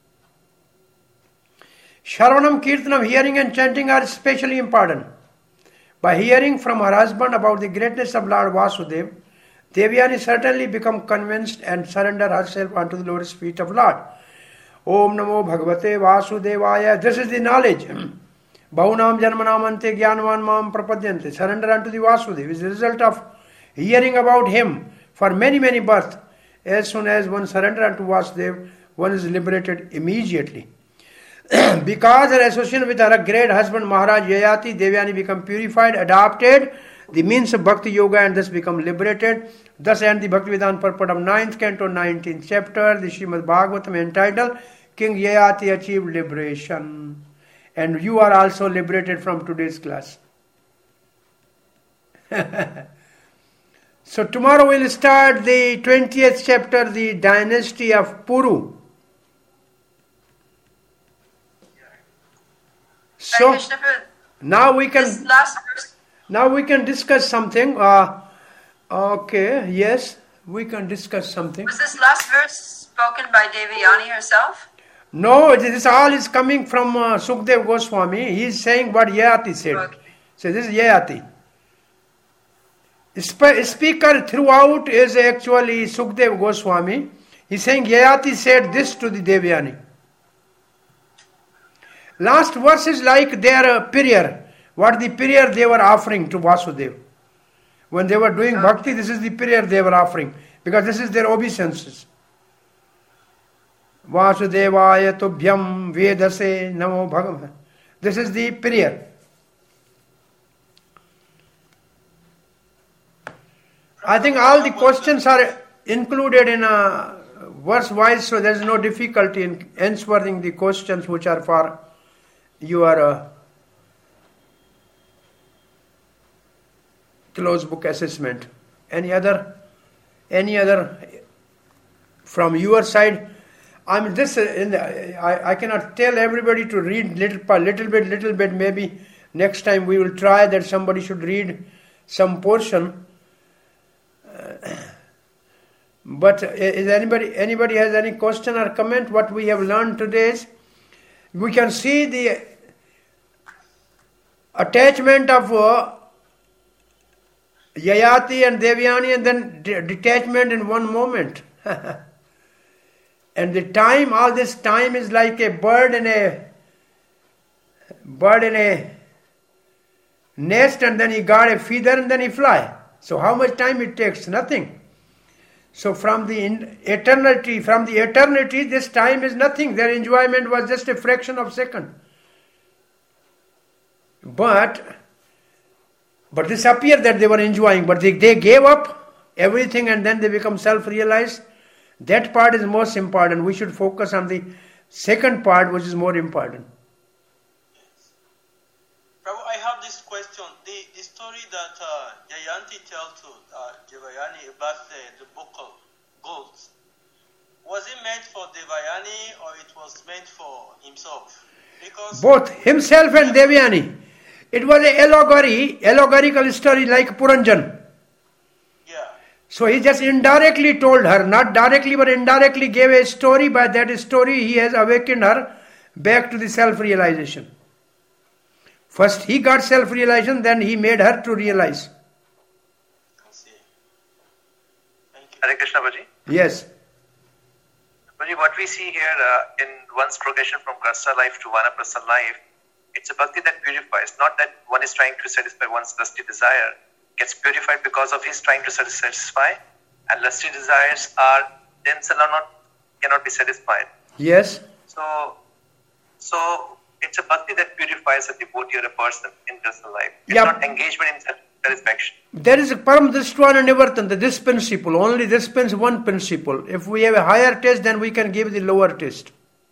Shravanam Kirtanam, hearing and chanting are especially important. By hearing from her husband about the greatness of Lord Vasudeva, Devyani certainly become convinced and surrender herself unto the lotus feet of Lord. Om Namo Bhagavate Vasudevaya. This is the knowledge. Bahunam Janmanamante Jnanavan Mam Prapadyante. Surrender unto the Vasudeva is the result of hearing about him for many, many births. As soon as one surrenders unto Vasudeva, one is liberated immediately. Because her association with her great husband Maharaj Yayati, Devyani become purified, adopted the means of Bhakti Yoga and thus become liberated. Thus end the Bhaktivedanta purport of ninth canto, nineteenth chapter, the Srimad Bhagavatam entitled King Yayati achieved liberation. And you are also liberated from today's class. So tomorrow we'll start the twentieth chapter, the dynasty of Puru. So now we can This last verse, now we can discuss something. Uh, okay, yes, we can discuss something. was this last verse spoken by Devyani herself? No, this all is coming from uh, Sukdev Goswami. He is saying what Yayati said. Okay. So this is Yayati. Sp- speaker throughout is actually Sukdev Goswami. He is saying Yayati said this to the Devyani. Last verse is like their uh, prayer. What the prayer they were offering to Vasudeva. When they were doing bhakti, this is the prayer they were offering. Because this is their obeisances. Vasudevaya tubhyam vedase namo bhagavan. This is the prayer. I think all the questions are included in a verse wise, so there is no difficulty in answering the questions which are for your uh, closed book assessment. Any other, any other from your side? I mean, this, uh, in the, I, I cannot tell everybody to read little, little bit, little bit. Maybe next time we will try that somebody should read some portion. Uh, but is anybody, anybody has any question or comment? What we have learned today is, we can see the attachment of uh, Yayati and Devyani and then de- detachment in one moment. And the time, all this time is like a bird in a bird in a nest, and then he got a feather and then he fly. So how much time it takes? Nothing. So from the in- eternity, from the eternity, this time is nothing. Their enjoyment was just a fraction of a second. But but this appeared that they were enjoying, but they, they gave up everything and then they become self-realized. That part is most important. We should focus on the second part, which is more important. Yes. Prabhu, I have this question. The, the story that uh, Jayanti tells to uh, Devyani about the, the buckle goats. Was it meant for Devayani or it was meant for himself? Because Both himself and Devyani. It was an allegory, allegorical story like Puranjan. yeah, So he just indirectly told her, not directly but indirectly gave a story. By that story he has awakened her back to the self-realization. First he got self-realization, then he made her to realize. I see. Thank you. Hare Krishna, Baji. Yes. Baji, what we see here uh, in one's progression from Grasta life to Vanaprastha life, it's a bhakti that purifies, not that one is trying to satisfy one's lusty desire, gets purified because of his trying to satisfy, and lusty desires are themselves are not, cannot be satisfied. Yes. So, so it's a bhakti that purifies a devotee or a person in Grasta life. It's Yeah. not engagement in satisfaction. There is a param drishtva nivartanta, this principle, only this principle, one principle. If we have a higher taste, then we can give the lower taste.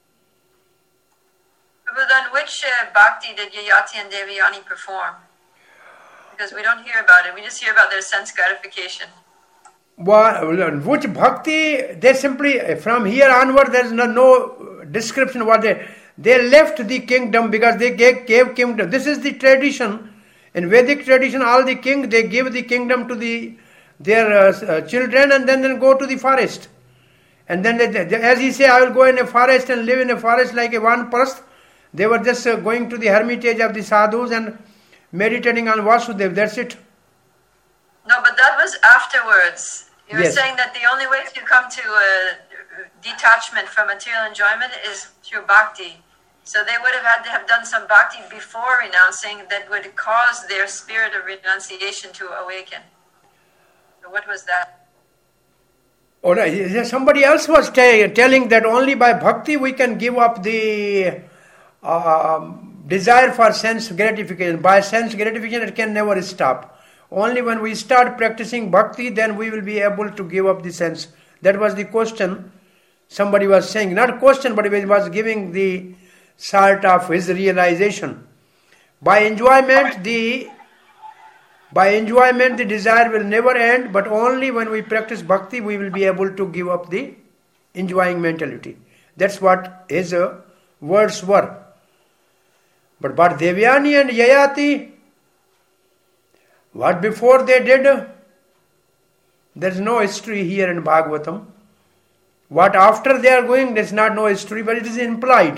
But then which uh, bhakti did Yayati and Devayani perform? Because we don't hear about it, we just hear about their sense gratification. Wha- Which bhakti, they simply, from here onward, there is no, no description what they, they left the kingdom because they gave, gave kingdom. This is the tradition. In Vedic tradition, all the king, they give the kingdom to the their uh, uh, children and then, then go to the forest. And then, they, they, as he say, I will go in a forest and live in a forest like a one person. They were just uh, going to the hermitage of the sadhus and meditating on Vasudev. That's it. No, but that was afterwards. You were Yes. saying that the only way to come to uh, detachment from material enjoyment is through bhakti. So they would have had to have done some bhakti before renouncing that would cause their spirit of renunciation to awaken. So what was that? Or uh, somebody else was t- telling that only by bhakti we can give up the uh, desire for sense gratification. By sense gratification it can never stop. Only when we start practicing bhakti, then we will be able to give up the sense. That was the question somebody was saying. Not question, but he was giving the sort of his realization. By enjoyment, the by enjoyment the desire will never end, but only when we practice bhakti we will be able to give up the enjoying mentality. That's what his uh, words were. But but Devyani and Yayati, what before they did, there is no history here in Bhagavatam. What after they are going, there is not no history, but it is implied.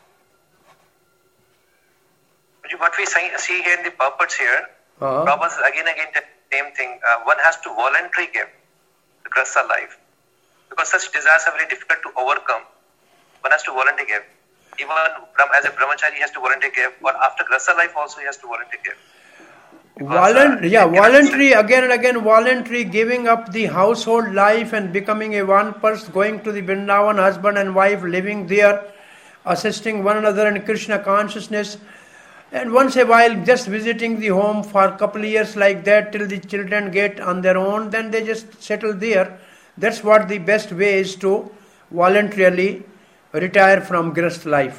What we see see here in the purports here, Uh-huh. Prabhupada is again again the same thing. Uh, one has to voluntarily give the grasa life because such desires are very difficult to overcome. One has to voluntarily give. Even from as a brahmachari, he has to voluntarily give, or after grasa life also he has to voluntarily give. Because, Volun- uh, yeah, they cannot- voluntary, again and again, voluntary giving up the household life and becoming a one person, going to the Vrindavan, husband and wife, living there, assisting one another in Krishna consciousness, and once a while just visiting the home for a couple of years like that till the children get on their own, then they just settle there. That's what the best way is, to voluntarily retire from Grist life.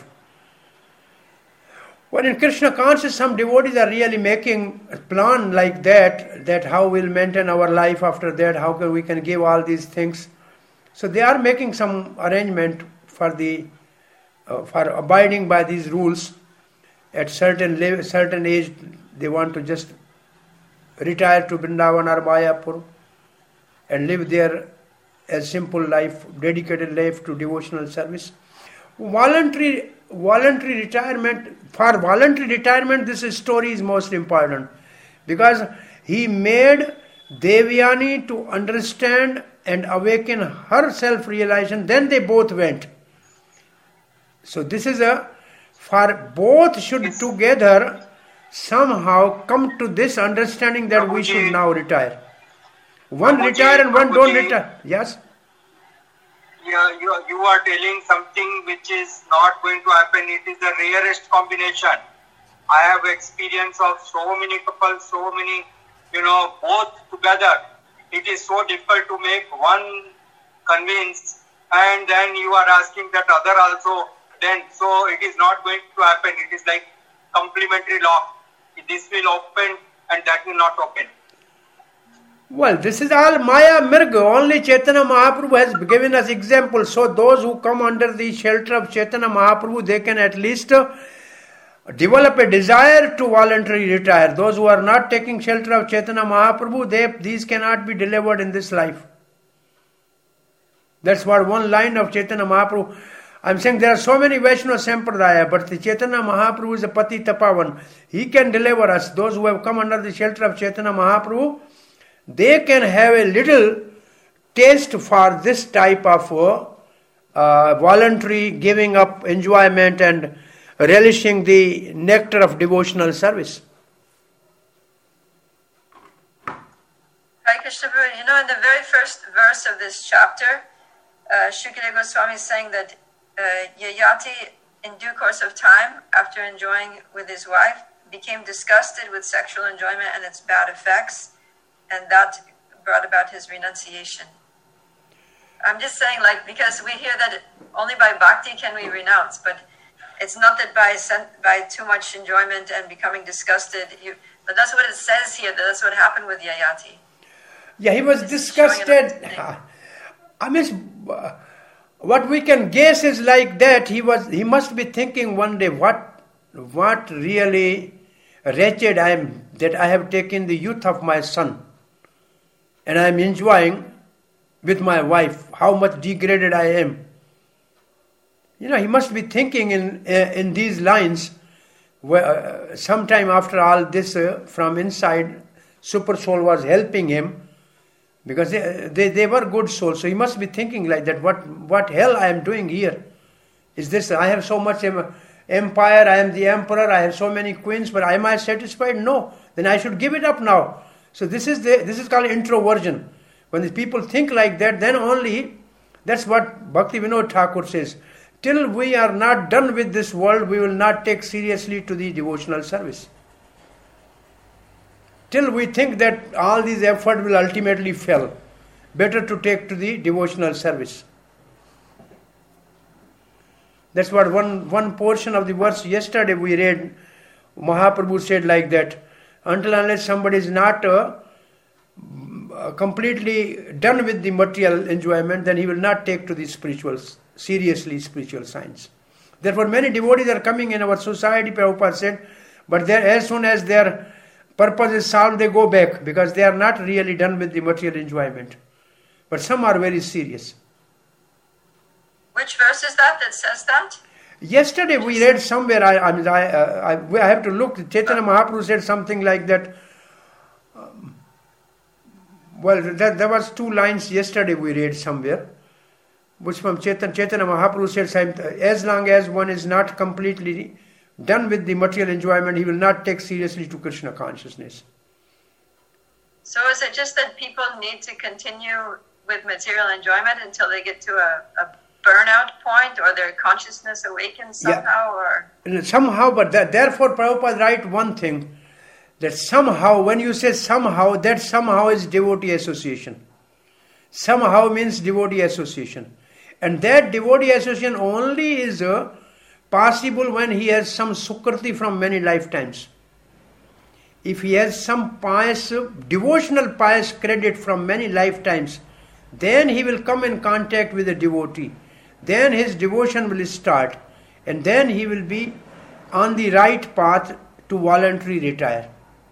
When in Krishna consciousness, some devotees are really making a plan like that, that how we'll maintain our life after that, how can we can give all these things. So they are making some arrangement for the uh, for abiding by these rules. At certain level, certain age, they want to just retire to Vrindavan or Mayapur and live there a simple life, dedicated life to devotional service. Voluntary voluntary retirement, for voluntary retirement, this story is most important because he made Devyani to understand and awaken her self-realization, then they both went. So this is a, for both should together somehow come to this understanding that we should now retire. One Prabhuji, retire and one don't Prabhuji. retire. Yes? Yeah, you, you are telling something which is not going to happen. It is the rarest combination. I have experience of so many couples, so many, you know, both together. It is so difficult to make one convince, and then you are asking that other also. Then, so it is not going to happen. It is like complementary lock. This will open and that will not open. Well, this is all Maya Mirga. Only Chaitanya Mahaprabhu has given us examples. So those who come under the shelter of Chaitanya Mahaprabhu, they can at least uh, develop a desire to voluntarily retire. Those who are not taking shelter of Chaitanya Mahaprabhu, they, these cannot be delivered in this life. That's what one line of Chaitanya Mahaprabhu. I'm saying there are so many Vaishnava Sampradaya, but the Chaitanya Mahaprabhu is a Patita Pavan. He can deliver us. Those who have come under the shelter of Chaitanya Mahaprabhu, they can have a little taste for this type of uh, uh, voluntary giving up enjoyment and relishing the nectar of devotional service. Hare Krishna, you know, in the very first verse of this chapter, uh, Shukadeva Goswami is saying that uh, Yayati, in due course of time, after enjoying with his wife, became disgusted with sexual enjoyment and its bad effects, and that brought about his renunciation. I'm just saying, like, because we hear that only by bhakti can we renounce, but it's not that by by too much enjoyment and becoming disgusted. You, but that's what it says here. That that's what happened with Yayati. Yeah, he was disgusted. I mean, what we can guess is like that. He was. He must be thinking one day, what, what really wretched I am that I have taken the youth of my son, and I am enjoying with my wife. How much degraded I am. You know, he must be thinking in uh, in these lines. Where uh, sometime after all this, uh, from inside, Super Soul was helping him. Because they, they, they were good souls. So he must be thinking like that, what what hell I am doing here? Is this, I have so much empire, I am the emperor, I have so many queens, but am I satisfied? No. Then I should give it up now. So this is the this is called introversion. When the people think like that, then only, that's what Bhakti Vinod Thakur says. Till we are not done with this world, we will not take seriously to the devotional service. Till we think that all these effort will ultimately fail, better to take to the devotional service. That's what one, one portion of the verse yesterday we read, Mahaprabhu said like that, until unless somebody is not uh, completely done with the material enjoyment, then he will not take to the spiritual, seriously spiritual science. Therefore many devotees are coming in our society, Prabhupada said, but as soon as they are purpose is solved, they go back because they are not really done with the material enjoyment. But some are very serious. Which verse is that that says that? Yesterday we read somewhere, I I, mean, I, uh, I, I have to look, Chaitanya Mahaprabhu said something like that. Um, well, that, there was two lines yesterday we read somewhere, which from Chaitanya, Chaitanya Mahaprabhu said, as long as one is not completely done with the material enjoyment, he will not take seriously to Krishna consciousness. So is it just that people need to continue with material enjoyment until they get to a, a burnout point, or their consciousness awakens somehow? Yeah. Or somehow, but that, therefore Prabhupada write one thing, that somehow, when you say somehow, that somehow is devotee association. Somehow means devotee association. And that devotee association only is a possible when he has some sukriti from many lifetimes. If he has some pious, devotional pious credit from many lifetimes, then he will come in contact with a devotee. Then his devotion will start, and then he will be on the right path to voluntarily retire.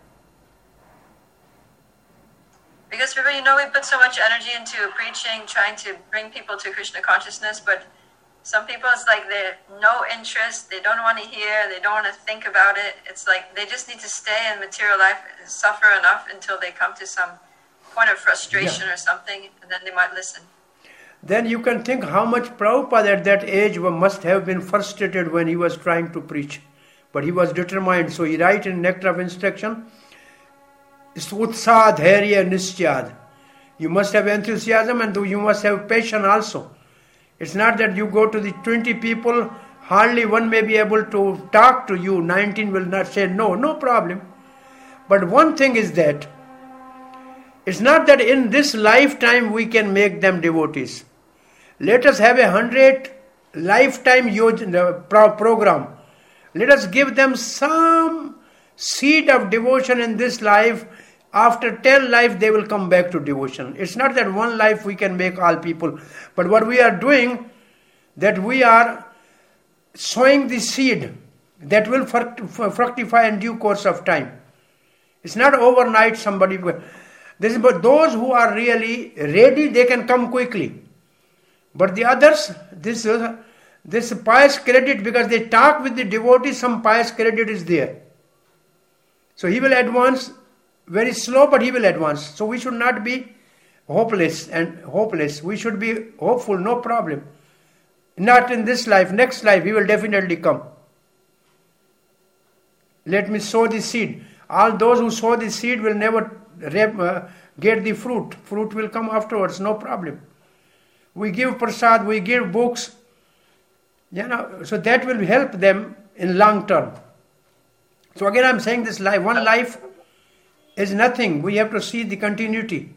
Because you know, we put so much energy into preaching, trying to bring people to Krishna consciousness, but some people, it's like they have no interest, they don't want to hear, they don't want to think about it. It's like they just need to stay in material life and suffer enough until they come to some point of frustration, yeah, or something, and then they might listen. Then you can think how much Prabhupada at that age must have been frustrated when he was trying to preach. But he was determined. So he writes in Nectar of Instruction, Utsaha Dharya Nischad. You must have enthusiasm and you must have passion also. It's not that you go to the twenty people, hardly one may be able to talk to you, nineteen will not say no, no problem. But one thing is that, it's not that in this lifetime we can make them devotees. Let us have a hundred lifetime yojana, pro- program. Let us give them some seed of devotion in this life. after ten life they will come back to devotion. It's not that one life we can make all people, but what we are doing, that we are sowing the seed that will fructify in due course of time. It's not overnight somebody. This is but those who are really ready, they can come quickly. But the others, this this pious credit, because they talk with the devotees, some pious credit is there. So he will advance very slow, but he will advance. So we should not be hopeless and hopeless. We should be hopeful, no problem. Not in this life, next life he will definitely come. Let me sow the seed. All those who sow the seed will never uh, get the fruit. Fruit will come afterwards, no problem. We give prasad, we give books, you know, so that will help them in long term. So again I'm saying this life, one life is nothing. We have to see the continuity.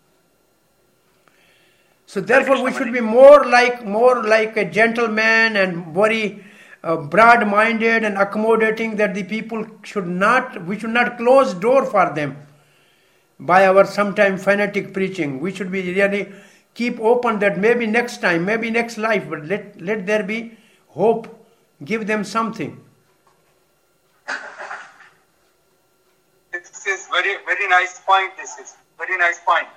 So therefore we should be more like more like a gentleman and very uh, broad-minded and accommodating, that the people should not, we should not close door for them by our sometime fanatic preaching. We should be really keep open that maybe next time, maybe next life, but let, let there be hope. Give them something. This is very, very nice point. This is very nice point.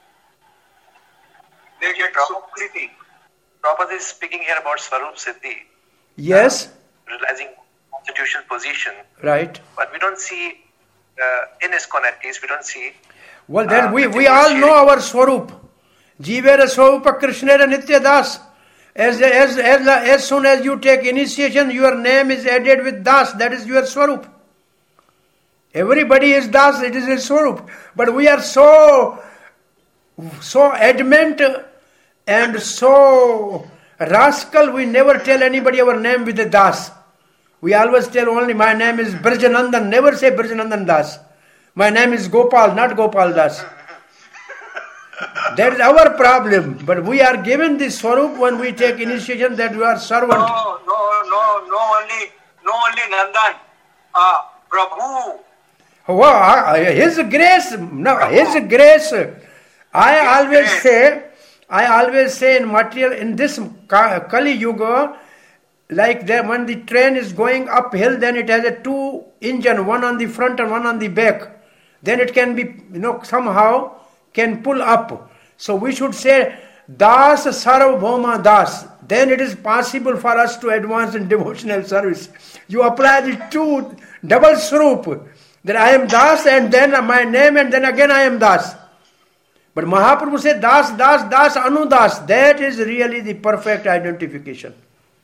They get so pretty. Prabhupada is speaking here about Swarup Siddhi. Yes. Uh, realizing constitutional position. Right. But we don't see, uh, in ISKCON at least, we don't see. Well, then uh, we, we all know our Swarup. Jivera Swarupa Krishnera Nitya Das. As, as, as, as soon as you take initiation, your name is added with Das. That is your Swarup. Everybody is Das, it is his Swarup. But we are so, so adamant and so rascal, we never tell anybody our name with a Das. We always tell only, my name is Brajanandan. Never say Brajanandan Das. My name is Gopal, not Gopal Das. That is our problem. But we are given this Swarup when we take initiation, that we are servant. No, no, no, no only, no only Nandan. Uh, Prabhu. Wow, His grace, no, His grace. I always say, I always say in material, in this Kali Yuga, like that when the train is going uphill, then it has a two engine, one on the front and one on the back. Then it can be, you know, somehow can pull up. So we should say, Das Sarvabhauma Das. Then it is possible for us to advance in devotional service. You apply the two double Swarup. That I am Das and then my name and then again I am Das. But Mahaprabhu said Das, Das, Das, Anudas. That is really the perfect identification.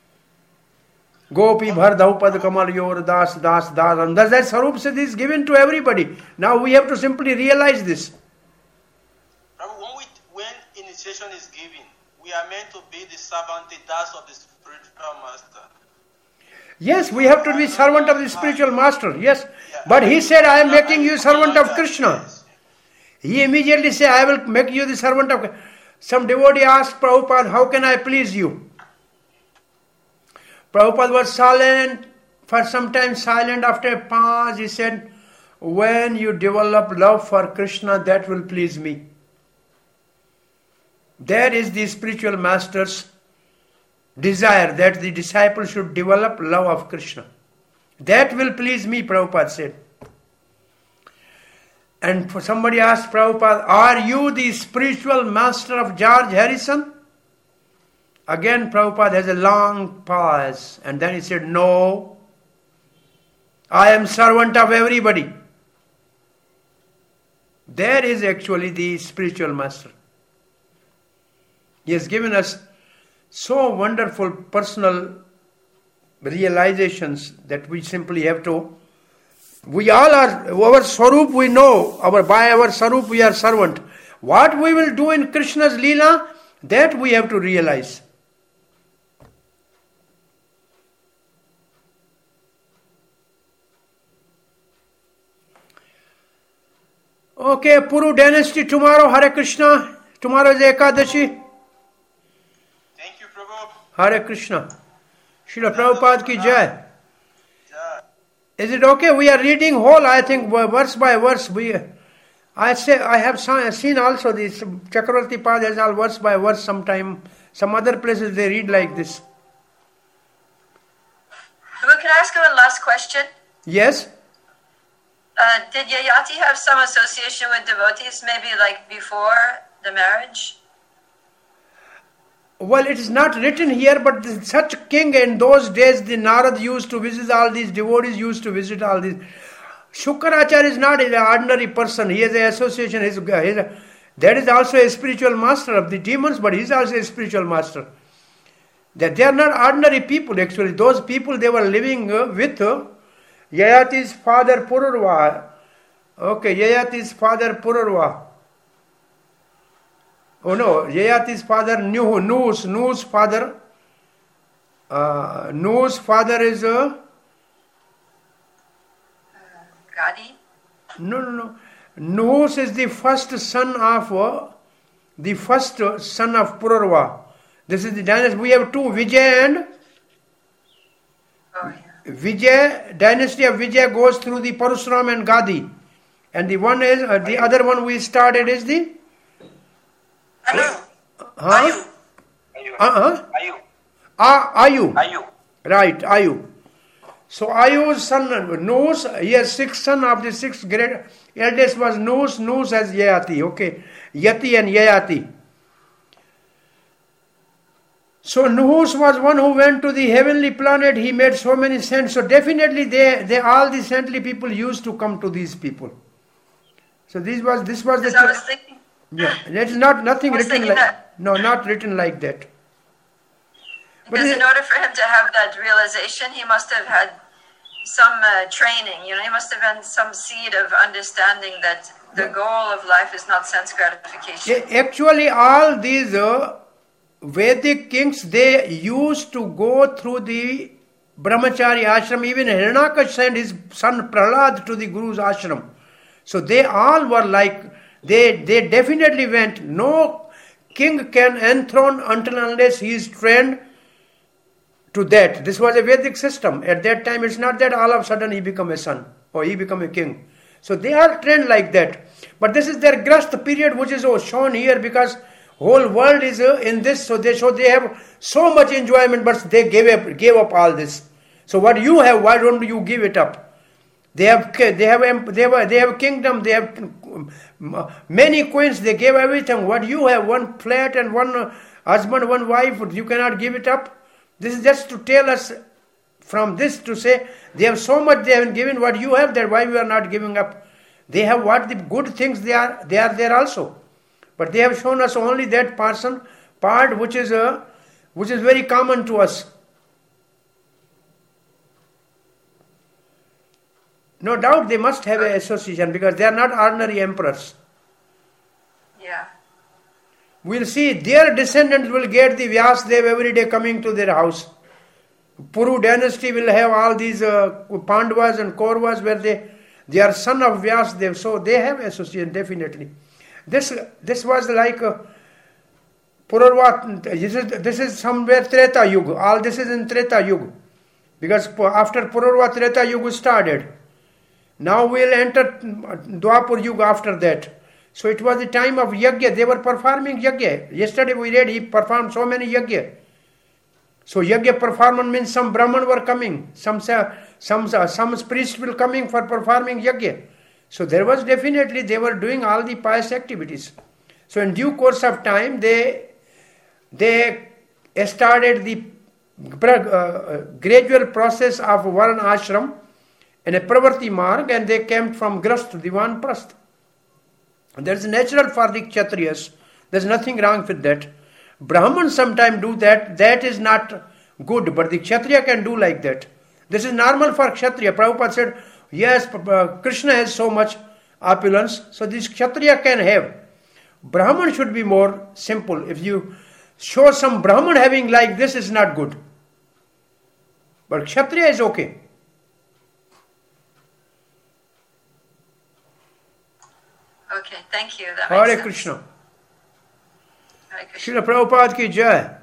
Gopi Bhardhau Pad Kamal Yor Das, Das, Das. And thus that Swarup Siddhi is given to everybody. Now we have to simply realize this. When, we, when initiation is given, we are meant to be the servant, the Das of the spiritual master. Yes, we have to be servant of the spiritual master. Yes. But he said, I am making you servant of Krishna. He immediately said, I will make you the servant of Krishna. Some devotee asked Prabhupada, how can I please you? Prabhupada was silent, for some time silent. After a pause, he said, when you develop love for Krishna, that will please me. That is the spiritual master's desire, that the disciple should develop love of Krishna. That will please me, Prabhupada said. And for somebody asked Prabhupada, are you the spiritual master of George Harrison? Again, Prabhupada has a long pause. And then he said, no, I am servant of everybody. That is actually the spiritual master. He has given us so wonderful personal realizations that we simply have to, we all are, our Swarup we know, our by our Swarup we are servant. What we will do in Krishna's Leela, that we have to realize. Okay, Puru dynasty tomorrow, Hare Krishna. Tomorrow is Ekadashi. Thank you, Prabhu. Hare Krishna. Srila Prabhupada ki jai. Is it okay? We are reading whole, I think, verse by verse. We, I say I have seen also this Chakravarti Pad has all verse by verse sometime. Some other places they read like this. Well, can I ask you one last question? Yes. Uh, did Yayati have some association with devotees, maybe like before the marriage? Well, it is not written here, but such king in those days, the Narad used to visit all these devotees, used to visit all these. Shukracharya is not an ordinary person. He has an association. He's, he's a, that is also a spiritual master of the demons, but he is also a spiritual master. That they are not ordinary people actually. Those people, they were living uh, with uh, Yayati's father Pururva. Okay, Yayati's father Pururva. Oh no, Yayati's father Nuh, Nuh's, Nuh's father. Uh, Nuh's father is... Uh, Gadi? No, no, no. Nuhus is the first son of uh, the first son of Pururva. This is the dynasty. We have two, Vijay and Oh, yeah. Vijay. Dynasty of Vijay goes through the Parasuram and Gadi, and the one is uh, the other one we started is the Ayu. huh? Ayu. Uh huh. Ayu. Ah, Ayu. Ayu. Right, Ayu. So Ayu's son, Nus, he has six sons of the six great. Eldest was Nus, Nus has Yayati. Okay, Yati and Yayati. So Nuhus was one who went to the heavenly planet. He made so many saints. So definitely they, they all the saintly people used to come to these people. So this was this was the. Because I was thinking, Yeah, it's not nothing I was written thinking like that- no, not written like that. because it- in order for him to have that realization, he must have had some uh, training. You know, he must have had some seed of understanding that the goal of life is not sense gratification. A- Actually, all these uh, Vedic kings, they used to go through the Brahmachari ashram. Even Hiranyakash sent his son Prahlad to the Guru's ashram. So they all were like, they, they definitely went. No king can enthrone until unless he is trained to that. This was a Vedic system. At that time, it's not that all of a sudden he become a son or he become a king. So they are trained like that. But this is their grasp period, which is shown here because whole world is uh, in this. So they show they have so much enjoyment, but they gave up, gave up all this. So what you have, why don't you give it up? They have, they have, they have, they have kingdom. They have many queens. They gave everything. What you have, one flat and one husband, one wife. You cannot give it up. This is just to tell us from this to say they have so much they have given what you have, that why we are not giving up. They have what the good things they are, they are there also. But they have shown us only that person part which is a, which is very common to us. No doubt they must have an association because they are not ordinary emperors. Yeah. We'll see their descendants will get the Vyasdev every day coming to their house. Puru dynasty will have all these uh, Pandavas and Kauravas where they, they are son of Vyasdev. So they have association definitely. This this was like uh, Pururva, this is, this is somewhere Treta Yuga. All this is in Treta Yuga. Because after Pururva, Treta Yuga started. Now we'll enter Dwapar Yuga after that. So it was the time of Yajna. They were performing Yajna. Yesterday we read he performed so many Yajna. So Yajna performance means some Brahman were coming. Some some some priests will coming for performing Yajna. So there was definitely, they were doing all the pious activities. So in due course of time, they, they started the uh, gradual process of Varna ashram and a Pravarti marg, and they came from Grast to the Vanprasth. That is natural for the Kshatriyas. There is nothing wrong with that. Brahmans sometimes do that. That is not good, but the Kshatriya can do like that. This is normal for Kshatriya. Prabhupada said, yes, uh, Krishna has so much opulence, so this Kshatriya can have. Brahman should be more simple. If you show some Brahman having like this, is not good. But Kshatriya is okay. Okay, thank you. That makes Hare sense. Krishna. Hare Krishna. Srila Prabhupada ki jai.